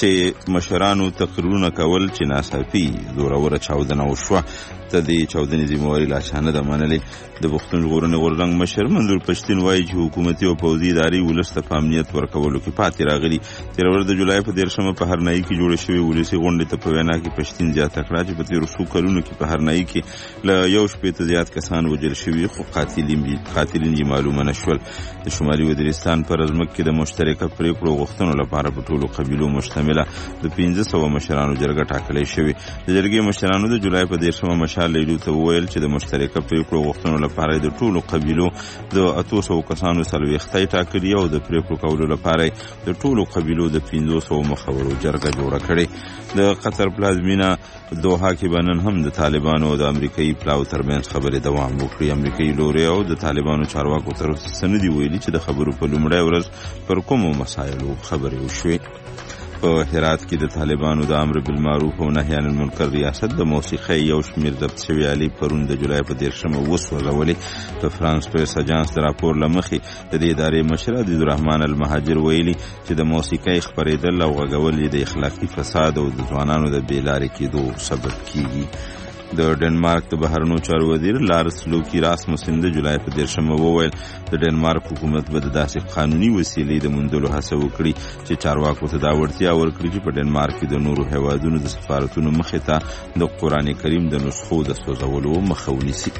چې مشرانو تقریرونه کول چې ناڅاپي زوروره چاودنه وشوه. ته د چاودنې ذمهواري لا چا نه ده منلې. د پښتون ژغورنې غورځنګ مشر منظور پښتین وایي چې حکومتي او پوځي ادارې ولس ته په امنیت ورکولو کې پاتې راغلي. تېره ورځ د جولای په 13 په هرنایي کې جوړه شوې ولسي غونډې ته په وینا کې پښتین زیاته کړه چې په تېرو څو کلونو کې په هرنایي کې له 1 زیات کسان وژل شوي، خو قاتلین یې معلومه نه شول. د شمالي وزیرستان په ځمکه کې د مشترکه پرېکړو غوښتنو لپاره په ټولو قبیلو مشتمله د 1500 مشرانو جرګه ټاکلی شوې. د جرګې مشرانو د جولای په 13 مشال لیدو ته وویل چې د مشترکه پرېکړو غوښتنو لپاره د ټولو قبیلو د 800 کسانو څلوېښتۍ ټاکلي او د پرېکړو کولو لپاره د ټولو قبیلو د 500 مخورو جرګه جوړه کړې. د قطر پلازمینه دوحه کې به نن هم د طالبانو او د امریکایي پلاو ترمنځ خبرې دوام وکړي. امریکایي لوري او د طالبانو چارواکو تر اوسه څه نه دي ویلي چې د خبرو په لومړۍ ورځ پر کومو مسایلو خبرې وشوې. په هرات کې د طالبانو د امر بالمعروف او نهي عن المنکر ریاست د موسیقۍ یو شمېر ضبط شوي آلې پرون د جولای په 13 وسوځولې. د فرانس پریس اجانس د راپور له مخې د دې ادارې مشر عزیزالرحمن المهاجر ویلي چې د موسیقۍ خپرېدل او غږول د اخلاقي فساد او د ځوانانو د بېلارې کېدو سبب کیږي. د ډنمارک د بهرنیو چارو وزیر لارس لوکی راسموسن د جولای په 13 وویل د ډنمارک حکومت به د داسې قانوني وسیلې د موندلو هڅه وکړي چې چارواکو ته دا وړتیا ورکړي چې په ډنمارک کې د نورو هیوادونو د سفارتونو مخې ته د قرآن کریم د نسخو د سوځولو مخه ونیسي.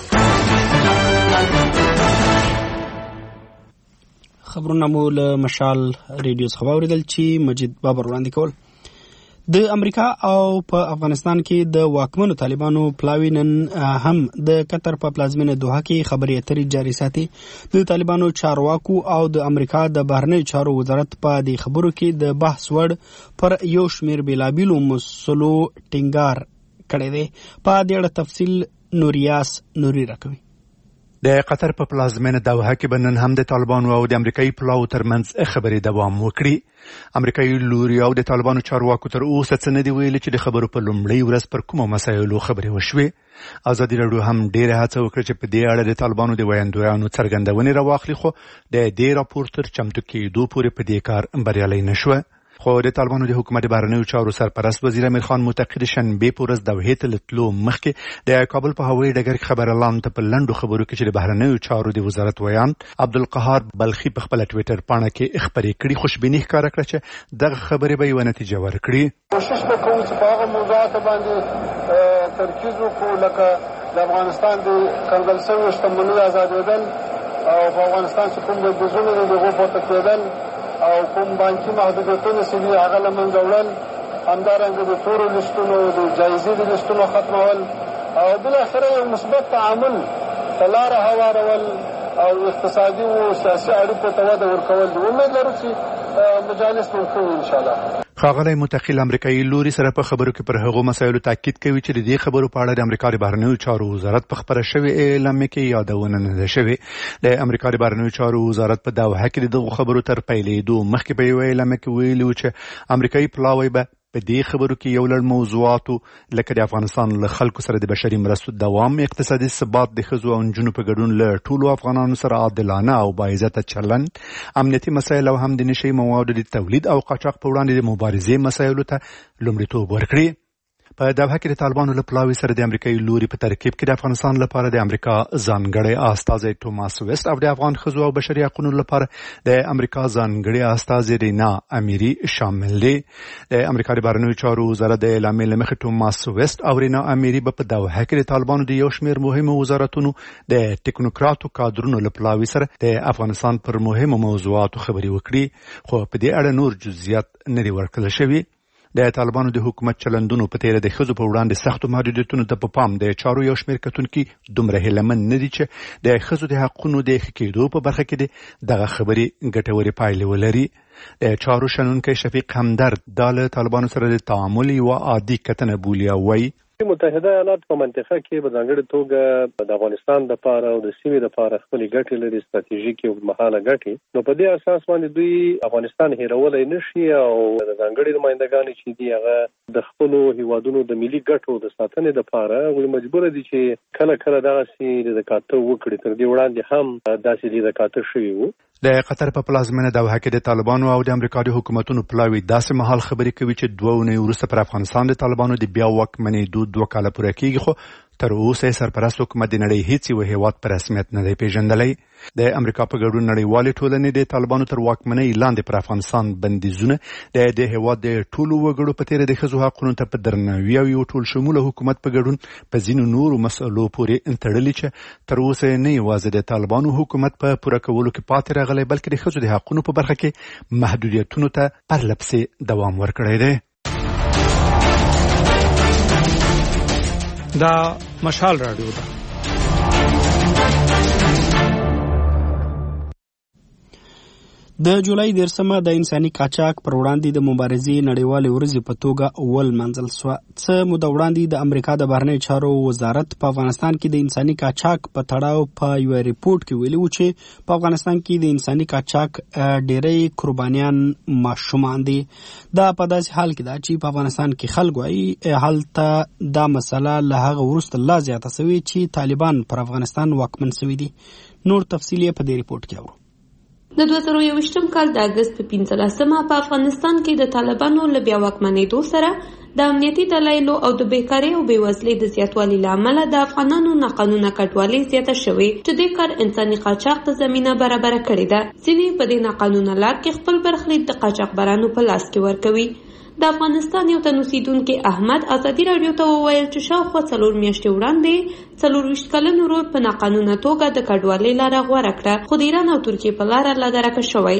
خبرونه مو له مشال ریډیو څخه واورېدل چې مجید بابر وړاندې کول. د امریکا او په افغانستان کې د واکمنو طالبانو پلاوی نن هم د قطر په پلازمینه دوحه کې خبرې اترې جاري ساتي. د طالبانو چارواکو او د امریکا د بهرنیو چارو وزارت په دې خبرو کې د بحث وړ پر یو شمېر بېلابېلو مسلو ټینګار کړی دی. په دې اړه تفصیل نوریاس نوري راکوي. د قطر په پلازمینه دوحه کې به نن هم د طالبانو او د امریکایي پلاو ترمنځ خبرې دوام وکړي. امریکایي لوري او د طالبانو چارواکو تر اوسه څه نه دي ویلي چې د خبرو په لومړۍ ورځ پر کومو مسایلو خبرې وشوې. ازادي راډیو هم ډېره هڅه وکړه چې په دې اړه د طالبانو د ویاندویانو څرګندونې راواخلي، خو د دې راپور تر چمتو کېدو پورې په دې کار بریالی نه شوه. خو د طالبانو د حکومت بهرنیو چارو سرپرست وزیر امیر خان معتقد شنبې په ورځ دوحې ته له تلو مخکې د کابل په هوایي ډګر کې خبريالانو ته په لنډو خبرو کې چې د بهرنیو چارو د وزارت ویان عبدالقهار بلخي په خپله ټویټر پاڼه کې خبرې کړي. خوشبیني ښکاره کړه چې دغه خبرې به یوه نتیجه ورکړي. کوشش به کوو چې په هغه موضوعاتو باندې ترکیز وکړو لکه د افغانستان د کنګل شویو شتمنیو ازادېدل او په افغانستان چې کوم بندیزونه دي د هغو پورته کېدل او کوم بانکي محدودیتونه چې دي هغه له منځه وړل، همدارنګه د تورو لیستونو د جایزې د لیستونو ختمول او بالاخره یو مثبت تعامل ته لاره هوارول او اقتصادي او سیاسي اړیکو ته وده ورکول دي. امید لرو چې مجالس به وکړو انشاءالله. ښاغلی متقیل امریکایي لوري سره په خبرو کې پر هغو مسایلو تاکید کوي چې د دې خبرو په اړه د امریکا د بهرنیو چارو وزارت په خپره شوې اعلامیه کې یادونه نه ده شوې. د امریکا د بهرنیو چارو وزارت په دوحه کې د دغو خبرو تر پیلېدو مخکې په یوه اعلامیه کې ویلي و چې امریکایي پلاوی به په دې خبرو کې یو لړ موضوعاتو لکه د افغانستان له خلکو سره د بشري مرستو دوام، اقتصادي ثبات، د ښځو او نجونو په ګډون له ټولو افغانانو سره عادلانه او باعزته چلند، امنیتي مسایل او هم د نشي موادو د تولید او قاچاق په وړاندې د مبارزې مسایلو ته لومړیتوب ورکړي. په دوحه کې د طالبانو له پلاوي سره د امریکایي لوري په ترکیب کې د افغانستان لپاره د امریکا ځانګړی استازی توماس ویسټ او د افغان ښځو او بشري حقوقو لپاره د امریکا ځانګړی استازی رینا امیری شامل دي. د امریکا د بهرنیو چارو وزارت د اعلامیې له مخې توماس ویسټ او رینا امیری په دوحه کې د طالبانو د یو شمېر مهمو وزارتونو د ټیکنوکراتو کادرونو له پلاوي سره د افغانستان پر مهمو موضوعاتو خبرې وکړي، خو په دې اړه نور جزئیات نه دي ورکړل شوي. د طالبانو د حکومت چلندونو په تیره د ښځو په وړاندې سختو محدودیتونو ته په پام د چارو یو شمېر کتونکي دومره هیلهمن نه دي چې د ښځو د حقونو د ښه کېدو په برخه کې دغه خبرې ګټورې پایلې ولري. د چارو شنونکی شفیق همدرد دا له طالبانو سره د تعامل یوه عادي کتنه بولي او وایي متحده ایالات په منطقه کې په ځانګړې توګه د افغانستان لپاره او د سیمې لپاره خپلې ګټې لري، ستراتیژیکي اوږدمهاله ګټې. نو په دې اساس باندې دوی افغانستان هیرولی نشي او د ځانګړې نمایندګانې چې دي هغه د خپلو هیوادونو د ملي ګټو د ساتنې لپاره هغوی مجبوره دي چې کله کله دغسې لیدکاته وکړي. تر دې وړاندې هم داسې لیدکاته شوي وو. د قطر په پلازمینه دوحه کې د طالبانو او د امریکا د حکومتونو پلاوي داسې مهال خبرې کوي چې 2 اونۍ وروسته پر افغانستان د طالبانو د بیا واکمنېدو 2 کاله پوره کېږي، خو تر اوسه سرپرست حکومت د نړۍ هیڅ یو هیواد په رسمیت نه دی پیژندلی. د امریکا په ګډون نړیوالې ټولنې د طالبانو تر واکمنۍ لاندې پر افغانستان بندیزونه د دې هیواد د ټولو وګړو په تیره د ښځو حقونو ته په درناوي او یو ټول شموله حکومت په ګډون په ځینو نورو مسئلو پورې تړلي چې تر اوسه نه یوازې د طالبانو حکومت په پوره کولو کې پاتې راغلی، بلکې د ښځو د حقونو په برخه کې محدودیتونو ته پرلپسې دوام ورکړی دی. دا مشال رادیو ده. د جولای 13 د انساني قاچاق پر وړاندې د مبارزې نړیوالې ورځې په توګه ولمانځل شوه. څه موده وړاندې د امریکا د بهرنیو چارو وزارت په افغانستان کې د انساني قاچاق په تړاو په یو ریپورت کې ویلي و چې په افغانستان کې د انساني قاچاق ډېری قربانیان ماشومان دي. دا په داسې حال کې ده چې په افغانستان کې خلک وایي هلته دا مسله له هغه وروسته لا زیاته شوې چې طالبان پر افغانستان واکمن شوي دي. نور تفصیل یې په دې ریپورت کې اورو. د 2021 کال د اگست په 15 په افغانستان کې د طالبانو له بیا واکمنېدو سره د امنیتي دلایلو او د بیکارۍ او بېوزلۍ د زیاتوالي له امله د افغانانو ناقانونه کډوالۍ زیاته شوې چې دې کار انساني قاچاق ته زمینه برابره کړې ده. ځینې په دې ناقانونه لار کې خپل برخلیک د قاچاقبرانو په لاس کې ورکوي. د افغانستان یو تن اوسیدونکي احمد ازادي راډیو ته وویل چې شاوخوا 4 میاشتې وړاندې 24 کلن ورور په ناقانونه توګه د کډوالۍ لاره غوره کړه، خو د ایران او ترکیې په لاره لا درکه شوی.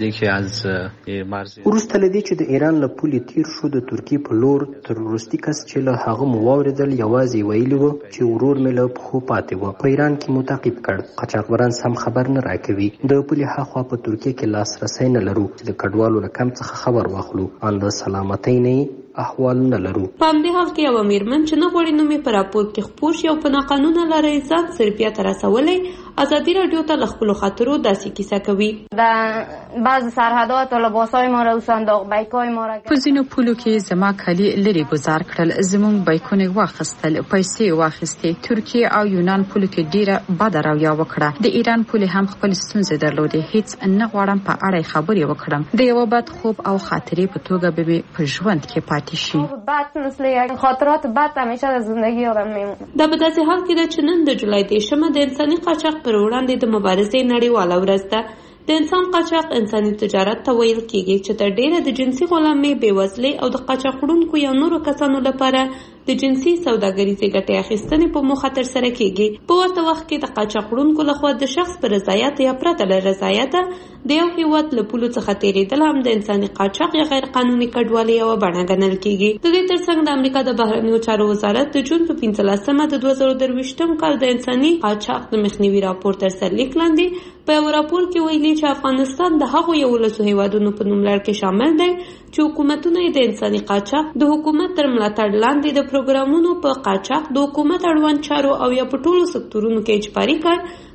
وروسته له دې چې د ایران له پولې تیر شو د ترکیې په لور، تر وروستي کس چې له هغه مو واورېدل یوازې ویلي وو چې ورور مې له پښو پاتې و. په ایران کې مو تعقیب کړ. قاچاقبران سم خبر نه راکوي. د پولې هاخوا په ترکیې کې لاسرسی نه لرو چې د کډوالو له کم څخه خبر واخلو. ان د سلامتۍ نه احوال نه لرو. په همدې حال کې یوه میرمن چې نه غواړي نوم یې په راپور کې خپور شي او په ناقانونه لاره یې ځان سربیا ته رسولی، ازادي راډیو ته له خپلو خاطرو داسې کیسه کوي. د بعض سرحدات لباسای ما را وسانداغ، بیکای ما را په ځینو پولو کې زما کالي لرې ګزار کړل، زموږ بیکونه واخیستل، پیسې واخیستې. ترکیې او یونان پولو کې ډیره بده رویه وکړه. د ایران پولې هم خپل ستونزې درلودې. هیڅ نه غواړم په اړه خبرې وکړم. د یو بد خوب او خاطرې په توګه به مې په ژوند کې پاتې شي. بد مثل خاطرات بد همیشه از زندگی آدم میمونه. دا په داسې حال کې ده چې نن د جولای 13 د انساني قاچاق پر وړاندې د مبارزې نړیواله ورځ ده. د انسان قاچاق انساني تجارت ته ویل کېږي چې تر ډیره د جنسي غلامۍ، بېوزلۍ او د قاچاق وړونکو یا نورو کسانو لپاره د جنسي سوداګریزې ګټې اخیستنې په موخه ترسره کېږي. په ورته وخت کې د قاچاق وړونکو لخوا د شخص په رضایت یا پرته له رضایته د یو هیواد له پولو څخه تېرېدل هم د انساني قاچاق یا غیر قانوني کډوالۍ یوه بڼه ګڼل کېږي. د دې ترڅنګ د امریکا د بهرنیو چارو وزارت د جون په 15 د 2023 کال د انساني قاچاق د مخنیوي راپور تر سرلیک لاندې په یو راپور کې ویلي چې افغانستان د هغو 11 هیوادونو په نوملړ کې شامل دی چې حکومتونه یې د انساني قاچاق د حکومت تر ملاتړ لاندې د پروګرامونو په قاچاق د حکومت اړوند چارو او یا په ټولو سکتورونو کې اجباري کار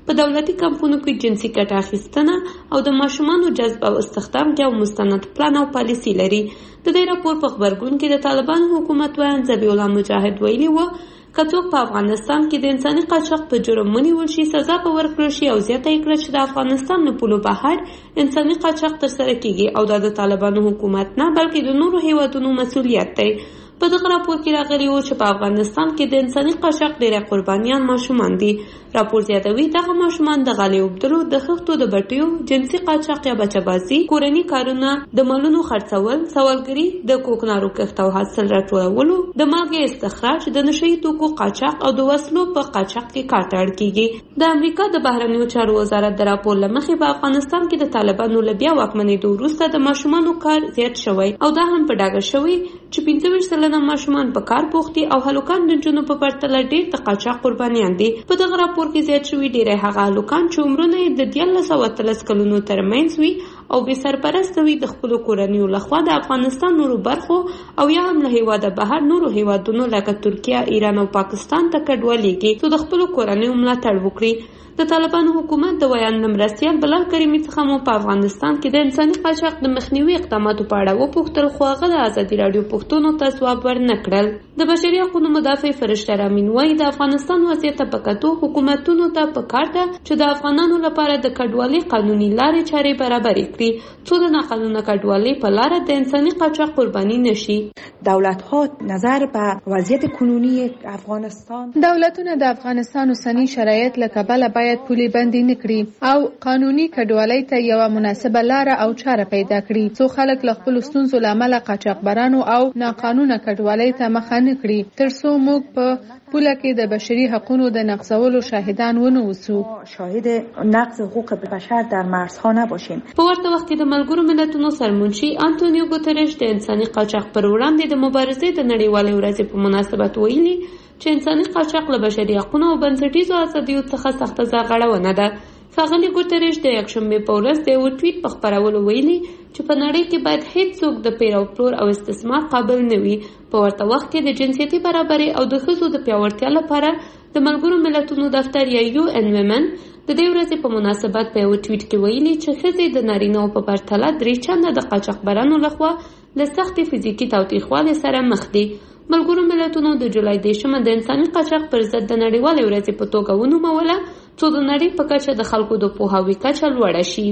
په دولتي کمپونو کې جنسي ګټه اخیستنه او د ماشومانو جذب او استخدام کې یو مستند پلان او پالیسي لري. د دې راپور په خبرګون کې د طالبانو حکومت وایي ذبیح الله مجاهد ویلي و که څوک په افغانستان کې د انساني قاچاق په جرم ونیول شي سزا به ورکړل شي او زیاته یې کړه چې د افغانستان له پولو بهر انساني قاچاق ترسره کیږي او دا د طالبانو حکومت نه بلکې د نورو هیوادونو مسؤلیت دی. په دغه راپور کې راغلي و چې په افغانستان کې د انساني قاچاق ډېری قربانیان ماشومان دي. راپور زیاتوي دغه ماشومان د غالۍ اوبدلو، د خښتو د بټیو، جنسي قاچاق یا بچه‌بازي، کورني کارونه، د مالونو خرڅول، سوالګري، د کوکنارو کښت او حاصل راټولولو، د مالګې استخراج، د نشهیي توکو قاچاق او د وسلو په قاچاق کې کار ته اړ کیږي. د امریکا د بهرنیو چارو وزارت د راپور له مخې په افغانستان کې د طالبانو له بیا واکمنېدو وروسته د ماشومانو کار زیات شوی او دا هم په ډاګه شوی چې 25% ماشومان په کار بوخت دي او هلوکان د نجونو په پرتله ډېر د قاچاق قربانیان دي. په دغه راپور کې زیات شوي ډېری هغه هلوکان چې عمرونه یې د 13 او 13 کلونو ترمنځ وي او بې سرپرسته وي د خپلو کورنیو لخوا د افغانستان نورو برخو او یا هم له هیواده بهر نورو هیوادونو لکه ترکیه، ایران او پاکستان ته کډوالېږي څو د خپلو کورنیو ملاتړ وکړي. د طالبانو حکومت د ویاند مرستیال بلال کریمي څخه مو په افغانستان کې د انساني قاچاق د مخنیوي اقداماتو په اړه وپوښتل خو هغه د ازادي راډیو پوښتنو ته ځواب ورنه کړل. د بشري حقوقو مدافع فرشته رامین وایي د افغانستان وضعیت په کتو حکومتونو ته پکار ده چې د افغانانو لپاره د کډوالۍ قانوني لارې چارې برابرې کړي څو د ناقانونه کډوالۍ په لاره د انساني قاچاق قربانی نشي. دولت‌ها نظر به وضعیت کنونی افغانستان دولتونه د افغانستان اوسنی شرایط له کبله باید پولي بندي نکړي او قانوني کډوالۍ ته یو مناسبه لار او چاره پیدا کړي څو خلک له خپل ستونزو لامل قاچاقبرانو او ناقانونه کډوالۍ ته مخه نه کړي ترڅو موږ په پوله کې د بشري حقوقو د نقضولو شاهدان ونه اوسو. شاهد نقض حقوق بشر در مرزها نباشیم. په ورته وخت کې د ملګرو ملتونو سرمنشي انټونیو ګوتریش د انساني قاچاق پر وړاندې د مبارزې د نړیوالې ورځې په مناسبت ویلي چې انساني قاچاق له بشري حقوقو او بنسټیزو ازادیو څخه سخته ځانګړونه ده. ښاغلي ګوتریش د یکشنبې په ورځ د یو ټویټ په خپرولو ویلي چې په نړۍ کې باید هیڅوک د پیر او پلور او استثمار قابل نه وي. په ورته وخت کې د جنسیتي برابرۍ او د ښځو د پیاوړتیا لپاره د ملګرو ملتونو دفتر یا UN Women د دې ورځې په مناسبت په یو ټویټ کې ویلي چې ښځې د نارینه‌و په پرتله 3 چنده د قاچاقبرانو لخوا له سختې فزیکي تاوتریخوالي سره مخ دي. ملګرو ملتونو د جولای 10 د انساني قاچاق پر ضد د نړیوالې ورځې په توګه ونوموله څو د نړۍ په کچه د خلکو د پوهاوي کچه لوړه شي.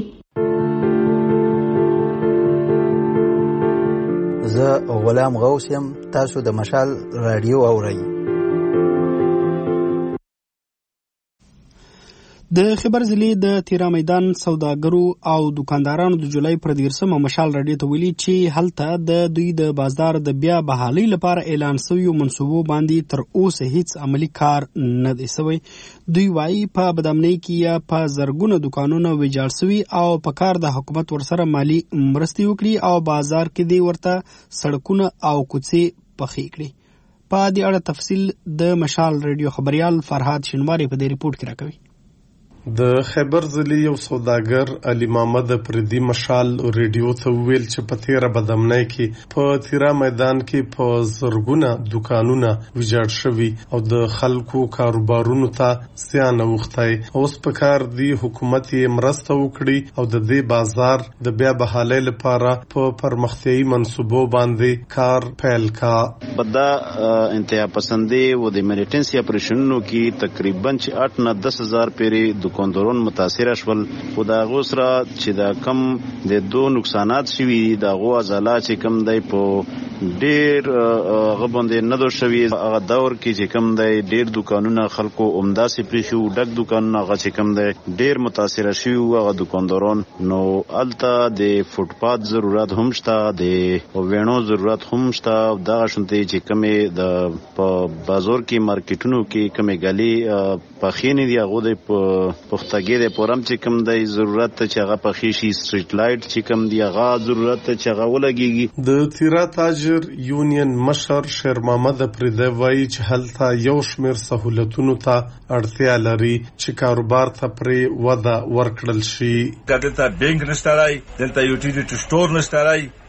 زه غلام غوث یم، تاسو د مشال رادیو اورئ. د خیبر ضلع د تیرا میدان سوداګرو او دکاندارانو د جولای پر 13 مشال رادیو ته ویلي چې هلته د دوی د بازار د بیا بحالۍ لپاره اعلان شویو منصوبو باندې تر اوسه هیڅ عملی کار نه دی شوی. دوی وایي په بدامنۍ کې یا په زرګونه دکانونه ویجاړ شوي او په کار د حکومت ورسره مالی مرستې وکړي او بازار کې دی ورته سړکونه او کوڅې پخې کړي. په دې اړه تفصیل د مشال رادیو خبريال فرهاد شینواری په دې ریپورت کې راکوي. د خیبر ضلع یو سوداګر علي محمد پردي مشال ریډیو ته ویل چې په تیره بدامنۍ کې په تیرا میدان کې په زرګونه دکانونه ویجاړ شوي او د خلکو کاروبارونو ته زیان اوښتی. اوس په کار دی حکومت یې مرسته وکړي او د دې بازار د بیا بحالۍ لپاره په پرمختیایي منصوبو باندې کار پیل کا. بدا انتها پسندي و د میلیټنسي اپریشنونو کې تقریبا 8-10 هزار پیری دکانداران متاثر شول. خدا غوسره چې دا کم د دوه نقصانات شوي دا غو ازاله چې کم دی په ډیر غبندې نه دو شوي. هغه دور کې چې کم دی ډیر دکانونه خلکو عمده سپری شو ډک دکانونه هغه چې کم دی ډیر متاثر شوي هغه دکانداران. نو الته د فوټپات ضرورت هم شته د وینو ضرورت هم شته. دا شونته چې کمې د په بازار کې مارکیټونو کې کمې غالي پخینې دی هغه د پختګي د پورم چې کم دی ضرورت ته چې هغه پخې شي. سټریټ لایټ چې کم دی هغه ضرورت ته چې هغه ولګيږي. د تیرا تاجر یونین مشر شیر محمد پردی وایي چې هلته یو شمیر سہولتونو ته اړتیا لري چې کاروبار ته پرې وده ورکړل شي. دلته بانک نشته راي، دلته یوټیلیټي سٹور نشته راي،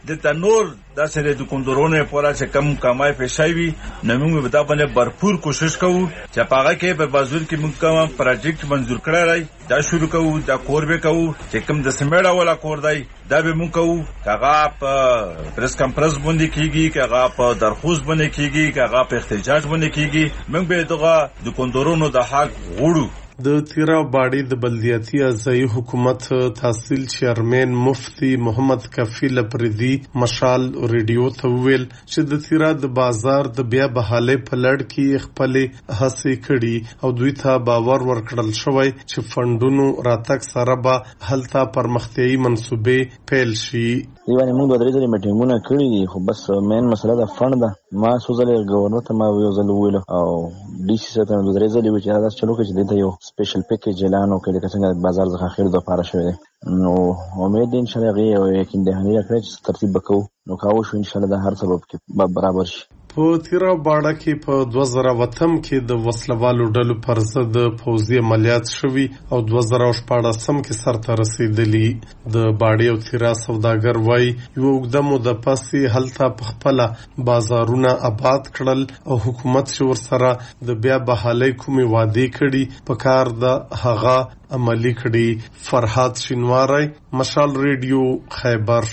د تنور د سره د کوندورونو پورا چې کم کمای پېښوي نو موږ به دا باندې भरपूर کوشش کوو چې پاغه کې په بازار کې موږ کوم پروژیکټ منظور کړی دا شروع کوو دا کور به کوو چې کم د سمیړه ولا کور دی دا به موږ کوو کاغه په پریس کانفرنس باندې کیږي کاغه په درخواست باندې کیږي کاغه په احتجاج باندې کیږي موږ به دغه د کوندورونو د حق غوړو. د تیرا باډي د بلدیاتي اعضای حکومت تحصیل چیرمن مفتی محمد کفیل پردي مشال ریډیو ته ویل چې د تیرا د بازار د بیا بحاله په لړ کې خپل هڅې کړي او دوی ته باور ورکړل شوی چې فندونو راتګ سره به هلته پرمختیايي منصوبې پیل شي. یوه موږ د درې ځلې میټینګونه کړي خو بس مین مسله د فند ده. ما سوزله گورنر ته ما یو ځل ویل او ډي سي ته د درې ځلې چې دا چلو کې چې د یو سپیشل پیکیج اعلان وکړي چې څنګه بازار ځخه خیر د پاره شوی نو امید ان شاء الله یو یقین ده نه کړی چې ترتیب وکړو نو کاوه شو ان شاء الله د هر سبب کې برابر شي. په تیرا باډه کې په 2008 کې د وسلوالو ډلو پر ضد پوځي عملیات شوي او 2014 کې سرته رسیدلی. د باډي او تیرا سوداګر وای یو وګدمو د پاسي هلته په خپل بازارونه آباد کړل او حکومت شو سره د بیا بحالي کومي وعده کړي په کار د هغه عملی کړي. فرحات شینواری مشال ریډیو خیبر.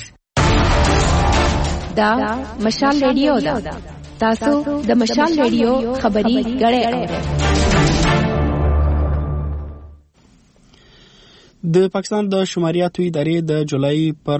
دا مشال ریډیو دا تاسو د مشال ریډیو خبري غړې اورئ. د پاکستان د شماریاتو ادارې د جولای پر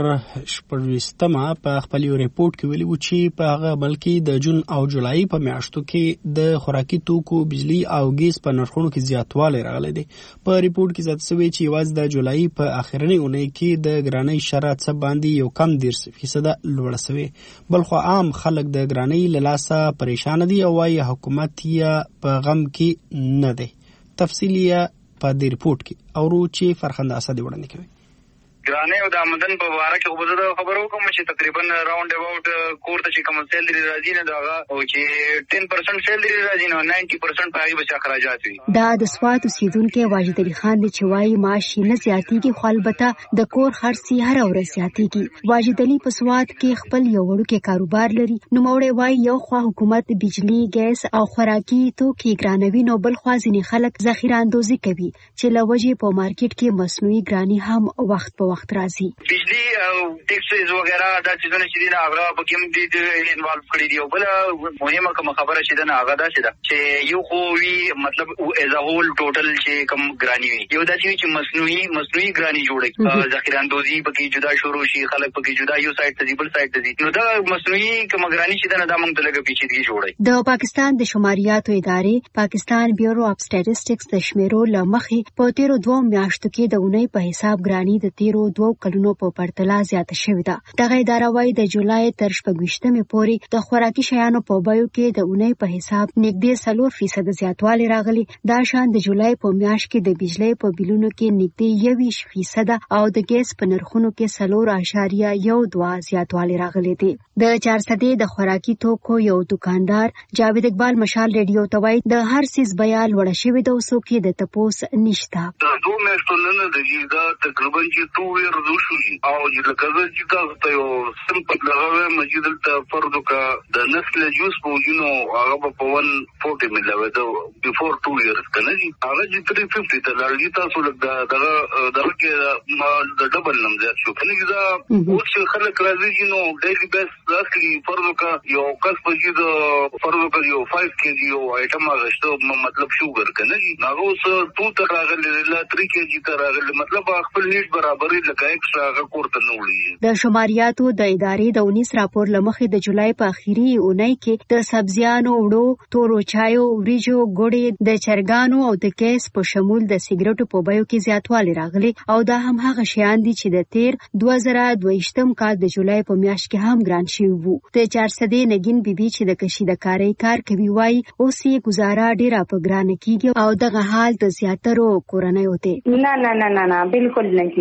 14مه په خپل ریپورت کې ویلي و چې په هغه بلکې د جون او جولای په میاشتو کې د خوراکي توکو بجلی او ګیس په نرخونو کې زیاتوالی راغلی دی. په ریپورت کې زیاته شوی چې یوازې د جولای په اخرنۍ اونۍ کې د ګرانۍ شرح څه باندې یو کم 10% لوړه شوې. بلخو عام خلک د ګرانۍ له لاسه پریشان دي او وايي حکومت یې په غم کې نه دی. تفصیل یې په دې ریپورت کې اورو چې فرخنده اسد وړاندې کوي. ګرانې او د آمدن په باره کې خو زه خبرو کوم چې تقریبا راوند اباوت کور ته چې کوم سیل لري راځي نه دا او چې 10% سیل لري راځي نو 90% په هغه بچا اخراجات وي. دا د سواد اوسیدونکو واجد علي خان دی چې وايي معاش نه زیاتېږي خو البته د کور خرڅي هر ورځ زیاتېږي. واجد علي په سواد کې خپل یو وړوکی کاروبار لري. نو موړې وايي یو خوا حکومت بجلی ګیس او خوراکي توکي ګرانوي نو بل خوا ځینې خلک ذخیره اندوزي کوي چې لوجې په مارکیټ کې مصنوعي ګرانی هم وخت په وخت راځي. بجلی او ټیکسز وغیرہ دا چیزونه چې دي هغه په کوم دي انوالو کړی دی. او بل مهمه کوم خبره چې دا هغه دا چې یو خو وی مطلب از ا هول ټوټل چې کوم ګرانی وي یو دا چې مصنوعي ګرانی جوړي ذخیره اندوزي پکې جدا شروع شي خلک پکې جدا یو سایت ته بل سایت ته نو دا مصنوعي کوم ګرانی چې دا موږ ته لګه پیچیدګي جوړي. د پاکستان د شماریاتو ادارې پاکستان بیورو اف سټیټسټکس د شمیرو لمخې په تیرو 2 میاشتو کې د اونۍ په حساب ګرانی د تیرو 2 کلونو په پرتله زیاته شوې ده. دغه اداره وايي د جولای تر 14مې پورې د خوراکي شیانو په بیو کې د اونۍ په حساب نږدې 4% زیاتوالی راغلی. دا شان د جولای په میاشت کې د بجلی په بیلونو کې نږدې 21% او د ګیس په نرخونو کې 4.12 زیاتوالی راغلی دی. د 400 د خوراکي توکو یو دکاندار جاوید اقبال مشال ریډیو ته وايي د هر سیس بیا لوړه شوې ده او څوک یې د تپوس نشته. د 2 میاشتو نه د جیدا تقریبا چې 2 ویر دوشو او چې لکه چې تاسو ته یو سمپل لغوه مجید ته فرض کا د نسل جوس په جنو هغه په 140 ملوي دا بیفور 2 ایرز کنه جی هغه چې 350 ته لړی تاسو دغه کې د ډبل نم زیات شو کنه دا اوس خلک راځي نو ډیلی بیس اصلي فرض کا یو کس په جید فرض کا یو 5 kg یو آیټم غشتو مطلب شوګر کنه جی هغه اوس 2 ته راغلی لا 3 kg ته راغلی مطلب خپل نیټ برابرې لکه ایکسترا د شماریاتو د ادارې د 19 راپور لمخې د جولای په اخیری اونۍ کې د سبزیانو وړو تورو چایو وریجو ګوړې د چرګانو او د ګیس په شمول د سیګریټو په بیو کې زیاتوالی راغلی او دا هم هغه شیان دي چې د تیر 2022م کال د جولای په میاشت کې هم ګران شوي وو. د 400 نګین بیبي چې د کشیدکارۍ کار کوي وايي اوس یې گزاره ډیره په ګرانه کیږي او دغه حال د زیاترو کورنیو ته نه بالکل نه کیږي.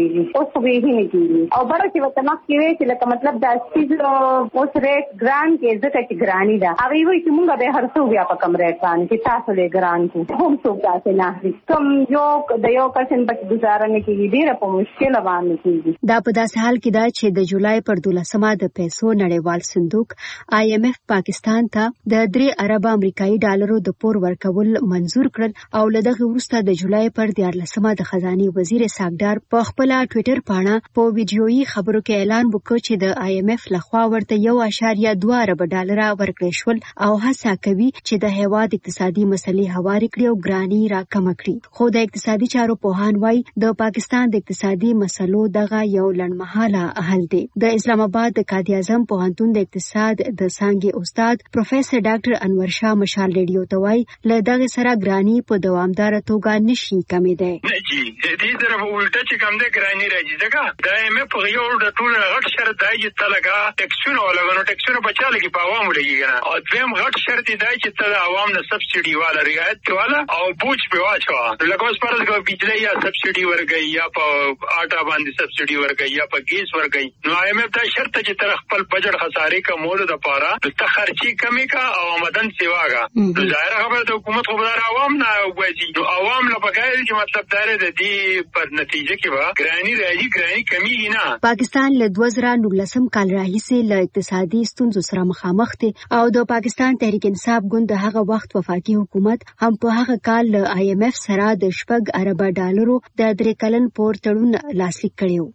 اوس خو به نه کیږي او بره چې وته مخ کې وی چې لکه مطلب د سپیز اوس ریټ ګران کې ځکه چې ګرانی ده هغه وی چې مونږ به هر څو بیا په کم ریټ باندې چې تاسو له ګران کې هم څو تاسو نه اخلي کوم یو د یو کسن په گزاره نه کیږي ډیره په مشکل باندې کیږي. دا په داسې حال کې ده چې د جولای پر 12مه د پیسو نړیوال صندوق IMF پاکستان ته د 3 ارب امریکایي ډالرو د پور ورکول منزور کړل او له دغه وروسته د جولای پر 14مه د خزانه وزیر ساګدار په خپل ټوئیټر باندې په ویډیويي خبرو کې اعلان وکړ چې د IMF لخوا ورته 1.2 ارب ډالر ورکړل شول او هڅه کوي چې د هیواد اقتصادي مسلې هواري کړي او ګرانی راکم کړي. خو د اقتصادي چارو پوهان وايي د پاکستان د اقتصادي مسلو دغه یو لړمحاله حل دی. د اسلام آباد د قائد اعظم پوهنتون د اقتصاد د څانګې استاد پروفیسور ډاکټر انور شاه مشال ریډیو ته وايي له دغه سره ګرانی په دوامدار توګه نشي کمې ده. نجی دې طرف ولټه چې کم ده ګرانی راځي ځکه دا مې په یو د ټول غټ شرط دی چې تلګه ټیکسونه ولګنو ټیکسونه بچاله کې په عوام لګي کنه او دویم غټ شرط دی چې تل عوام نه سبسيډي والا رعایت والا او بوج په واچو لکه اوس پرځ کو بجلی یا سبسيډي ورګي یا په آټا باندې سبسيډي ورګي یا په ګیس ورګي نو IMF دا شرط چې تر خپل بجټ خسارې کا مول د پاره د خرچي کمی کا او آمدن سیواګه نو ظاهر خبره د حکومت خبردار عوام نه وایي نو عوام له بغیر چې مطلب دار د دې پر نتیجه کې وا ګرانی راځي ګرانی کمیږي نه. پاکستان له 2019 کال راهیسې له اقتصادي ستونزو سره مخامخ دی او د پاکستان تحریک انصاف ګوند هغه وخت وفاقي حکومت هم په هغه کال له IMF سره د 6 ارب ډالرو د 3 کلن پور تړون لاسلیک کړیو.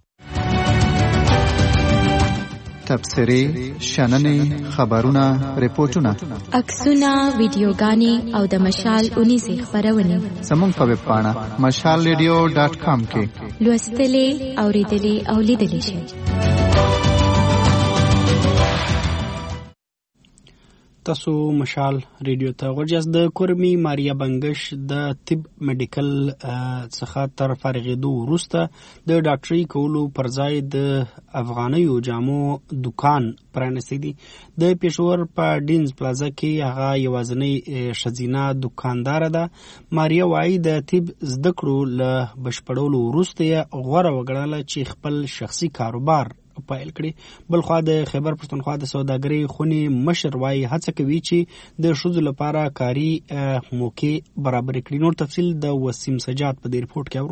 تبصرې، شننې، خبرونه، ریپورتونه، عکسونه، ویډیوګانې او د مشال 19 خبرونه زموږ په ویب پاڼه mashalradio.com کې لوستلې، اوریدلې او لیدلې شئ. تاسو مشال ریډیو ته ورجاست. د کورمي ماریا بنگش د طب میډیکل څخه تر فارغېدو وروسته د ډاکټري کولو پر ځای د افغانیو جامو دکان پرانیستی دی. د پېښور په ډینز پلازا کې هغه یوازینی ښځینه دکاندار ده. ماریا وایي د طب زده کړو له بشپړولو وروسته یې غوره وګڼله چې خپل شخصي کاروبار پایل کړي. بلخوا د خیبر پښتونخوا د سوداګرۍ خونې مشر وایي هڅه کوي چې د ښځو لپاره کاري موقع برابر کړي. نور تفصیل د وسیم سجاد په دې ریپورت کې اورو.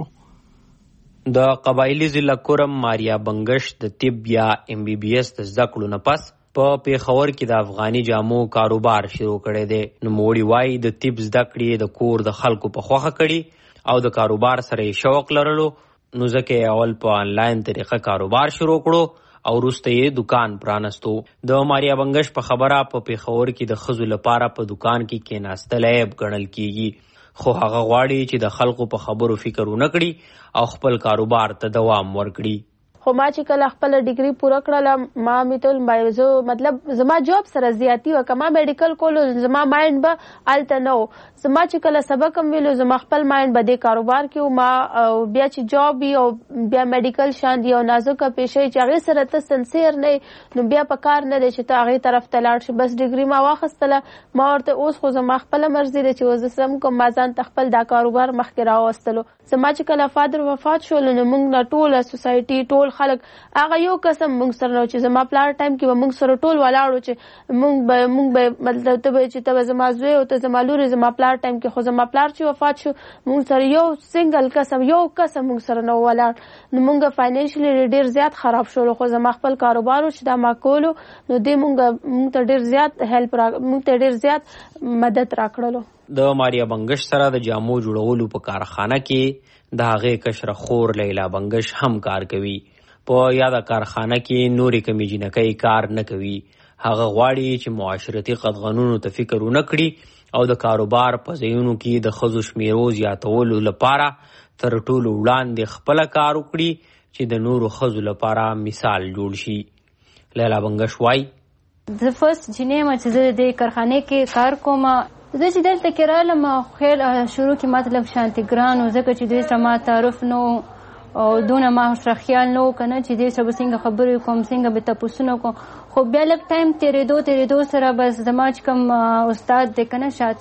د قبایلی ضلع کورم ماریا بنگش د طب یا MBBS د زده کړو نه پس په پیښور کې د افغاني جامو کاروبار شروع کړی دی. نوموړي وایي د طب زده کړې د کور د خلکو په خوښه کړي او د کاروبار سره یې شوق لرلو نو ځکه اول په آنلاین طریقه کاروبار شروع کړو او وروسته یې دکان پرانستو. د ماریا بنگش په خبره په پیښور کې د ښځو لپاره په دکان کې کېناستل عیب ګڼل کیږي خو هغه غواړي چې د خلکو په خبرو فکر ونه کړي او خپل کاروبار ته دوام ورکړي. خو ما چې کله خپل ډیګري پوره کړله ما میتل بایوزو مطلب زما جاب سره زیاتی وکما میډیکل کولو زما مایند به الته نو زما چې کله سبق هم ویلو زما خپل مایند به د کاروبار کې ما بیا چې جاب وي او بیا میډیکل شان دی او نازکه پیشه چې هغه سره ته سنسیر نه نو بیا په کار نه دی چې ته هغه طرف ته لاړ شي. بس ډیګري ما واخستله ما ورته اوس خو زما خپل مرزي دی چې وزسم کوم ما ځان تخپل دا کاروبار مخکې راوستلو. زما چې کله فادر وفات شول نو موږ نه ټوله سوسایټي ټول خلک هغه یو قسم موږ سره نو چې زما پلار ټایم کې موږ سره ټول ولاړو چې موږ به مطلب ته چې ته زما زوی او ته زما لور زما پلار ټایم کې خو زما پلار چې وفات شو موږ سره یو سنگل قسم موږ سره نو ولاړ نو موږ فاینانشلی ډیر زیات خراب شول. خو زما خپل کاروبار چې دا ما کولو نو دې موږ ته ډیر زیات هیلپ موږ ته ډیر زیات مدد راکړلو. د ماریا بنگش سره د جامو جوړولو په کارخانه کې د هغې کشره خور لیلا بنگش هم کار کوي. په یاده کارخانه کې نورې کمې جنکۍ کار نه کوي. هغه غواړي چې معاشرتي قدغنونو ته فکر ونه کړي او د کاروبار په ځایونو کې د ښځو شمیرو زیاتولو لپاره تر ټولو وړاندې خپله کار وکړي چې د نورو ښځو لپاره مثال جوړ شي. لیلا بنگش وایي زه فرست جنې ما چې زه د کارخانې کې کار کوم زه چې دلته کې رالم خیر شروع کې مطلب شانتي ګران و ځکه چې دوی سره ما تعارف نو او دونه ما سره خیال نو کنه چې دوی سره څنګه خبرې کوم څنګه به تاسو کو خو بیا لږ ټایم تیرېدو سره بس زما چې کوم استاد د کنه شاته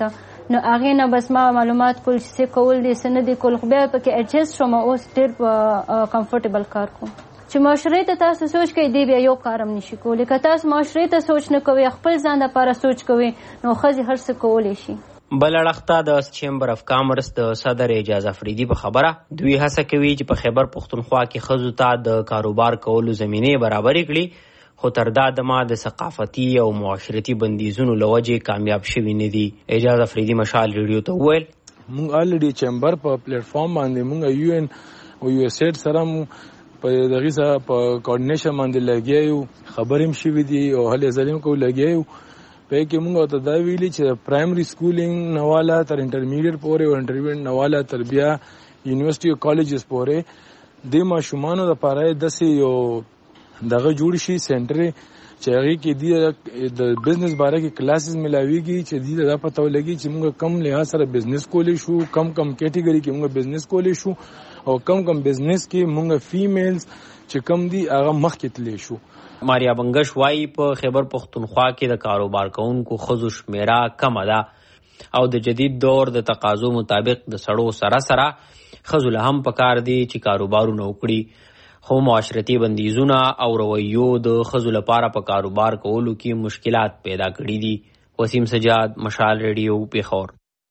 نو هغه نه بس ما معلومات کول چې څه کول دي څه نه دي کول، خو بیا پکې اډجسټ شوم، اوس ډېر کمفورټیبل کار کوم. چې معاشرې ته تاسو سوچ کوئ دی بیا یو کارم نشي کولی، که تاسو معاشرې ته سوچ نه کوئ خپل ځان لپاره سوچ کوئ نو ښځې هر څه کولی شي. بل اړخته د چیمبر اف کامرس د صدر اعجاز افریدي په خبره دوی هڅه کوي چې په خیبر پښتونخوا کې ښځو ته د کاروبار کولو زمینې برابرې کړي، خو تر دا دمه د ثقافتي او معاشرتي بندیزونو له وجې کامیاب شوي نه دي. اعجاز افریدي مشال ریډیو ته وویل موږ الریډي چیمبر په پلیټ فارم باندې موږ یو ان او یو اس ایډ سره په دغه سره په کوارډینیشن باندې لګیایو، خبرې هم شوي دي او هلې ځلې کوو لګیایو. په کې موږ ته دا ویلي چې پرایمري سکولینګ نواله تر انټرمیډیټ پورې او انټرمیډیټ نواله تر بیا یونیورسيټي او کالجز پورې د ماشومانو لپاره داسې یو دغه جوړ شي سنټر چې هغه کې د بزنس باره کې کلاسز ملاويږي چې د دا پته ولګي چې موږ کم لحاظ سره بزنس کولی شو، کم کیټګوري کې موږ بزنس کولی شو او کم بزنس کې موږ فیمیلز چې کم دي هغه مخکې تللی شو. ماریا بنگش وایي په خیبر پښتونخوا کې د کاروبار کوونکو ښځو شمیره کمه ده او د جدید دور د تقاضو مطابق د سړو سره ښځو له هم پکار دي چې کاروبارونه وکړي، خو معاشرتي بندیزونه او رویو د ښځو لپاره په کاروبار کولو کې مشکلات پیدا کړي دي. وسیم سجاد، مشال ریډیو، پیښور.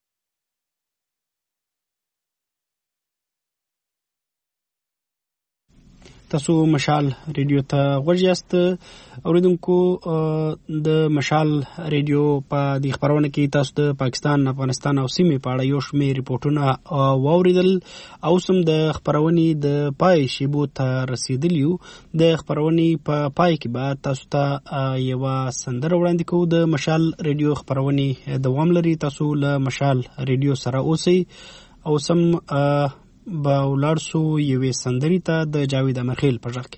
تاسو مشال ریډیو ته غوږ یاست. اوریدونکو د مشال ریډیو په دې خبرونه کې تاسو د پاکستان، افغانستان او سیمې په اړه یو شمېر ریپورټونه واوریدل او سم د خبرونې د پای شیبو ته رسیدلی یو. د خبرونې په پای کې به تاسو ته یو سندره وړاندې کوو. د مشال ریډیو خبرونې دوام لري، تاسو له مشال ریډیو سره اوسئ او سم با ولاړ سو یوې سندرې ته د جاوید امرخیل په غږ کې.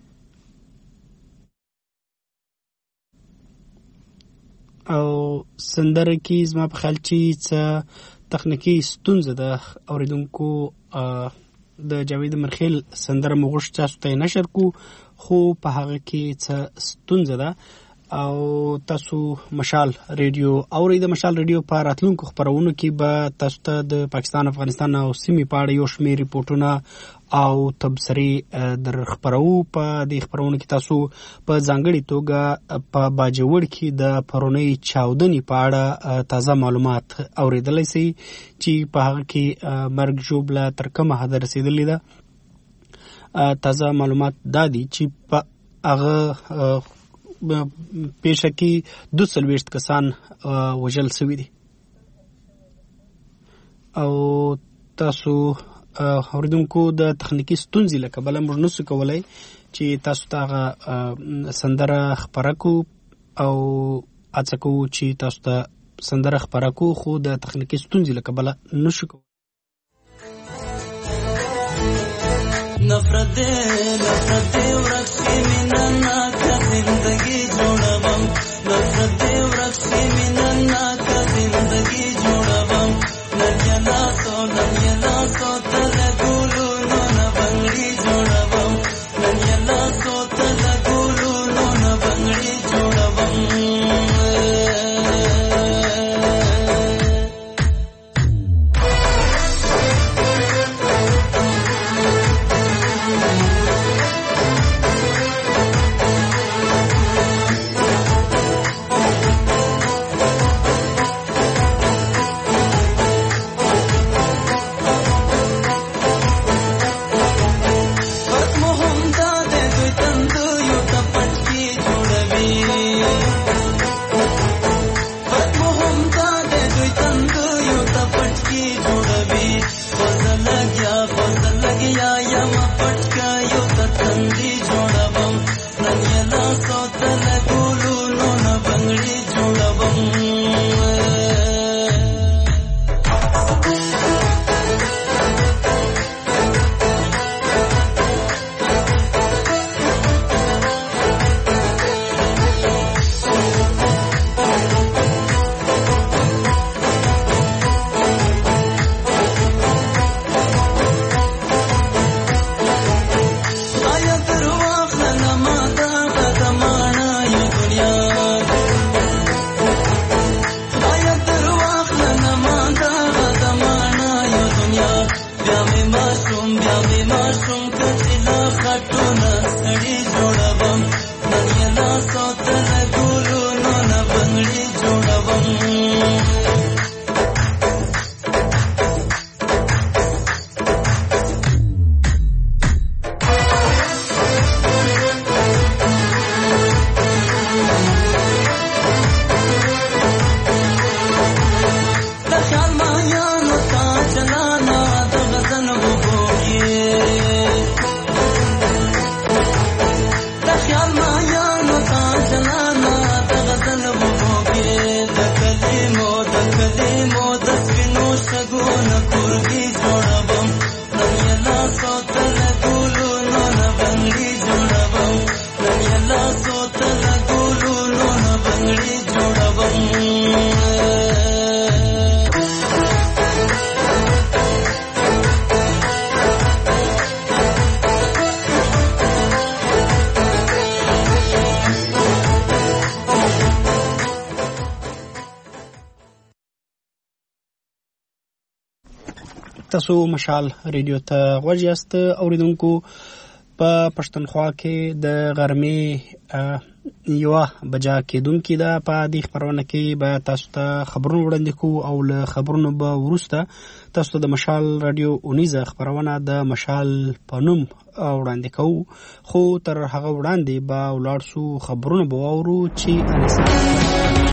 او سندره کې زما په خیال چې څه تخنیکی ستونزه ده اوریدونکو. د جاوید امرخیل سندره مو غوښتل تاسو ته نشر کو، خو په هغه کې څه ستونزه ده او تاسو مشال ریډیو اورئ. د مشال ریډیو په راتلونکو خبرونو کې به تاسو ته د پاکستان، افغانستان او سیمې په اړه یو شمېر ریپورټونه او تبصرې در خبرو. په دې خبرونو کې تاسو په ځانګړې توګه په باجوړ کې د پرونۍ چاودنې په اړه تازه معلومات اوریدلی سئ چې په هغه کې مرګ ژوبله تر کومه حده رسېدلې ده. تازه معلومات دا دي چې په هغه پیښه کې 42 کسان وژل شوي دي. او تاسو اوریدونکو د تخنیکی ستونزې له کبله موږ نشو کولی چې تاسو ته هغه سندره خپره کو او هڅه کوو چې تاسو ته سندره خپره کو، خو د تخنیکی ستونزې له کبله نشو کولی. نفرت دے ورک سی میننا کا زندگی جوڑوم، نفرت دے ورک سی میننا کا زندگی جوڑوم، نجلا سو تل ګولو نو بنگړي جوړوم، نجلا سو تل ګولو نو بنگړي جوړوم. بنگړي جوړوم تاسو مشال ریډیو ته غوږ یاست اوریدونکو. په پښتونخوا کې د غرمې یوه بجا کېدونکې ده. په دې خپرونه کې به تاسو ته خبرونه وړاندې کوو او له خبرونو به وروسته تاسو ته د مشال رادیو اونیزه خپرونه د مشال په نوم وړاندې کوو. خو تر هغه وړاندې به ولاړ سو خبرونه به واورو چې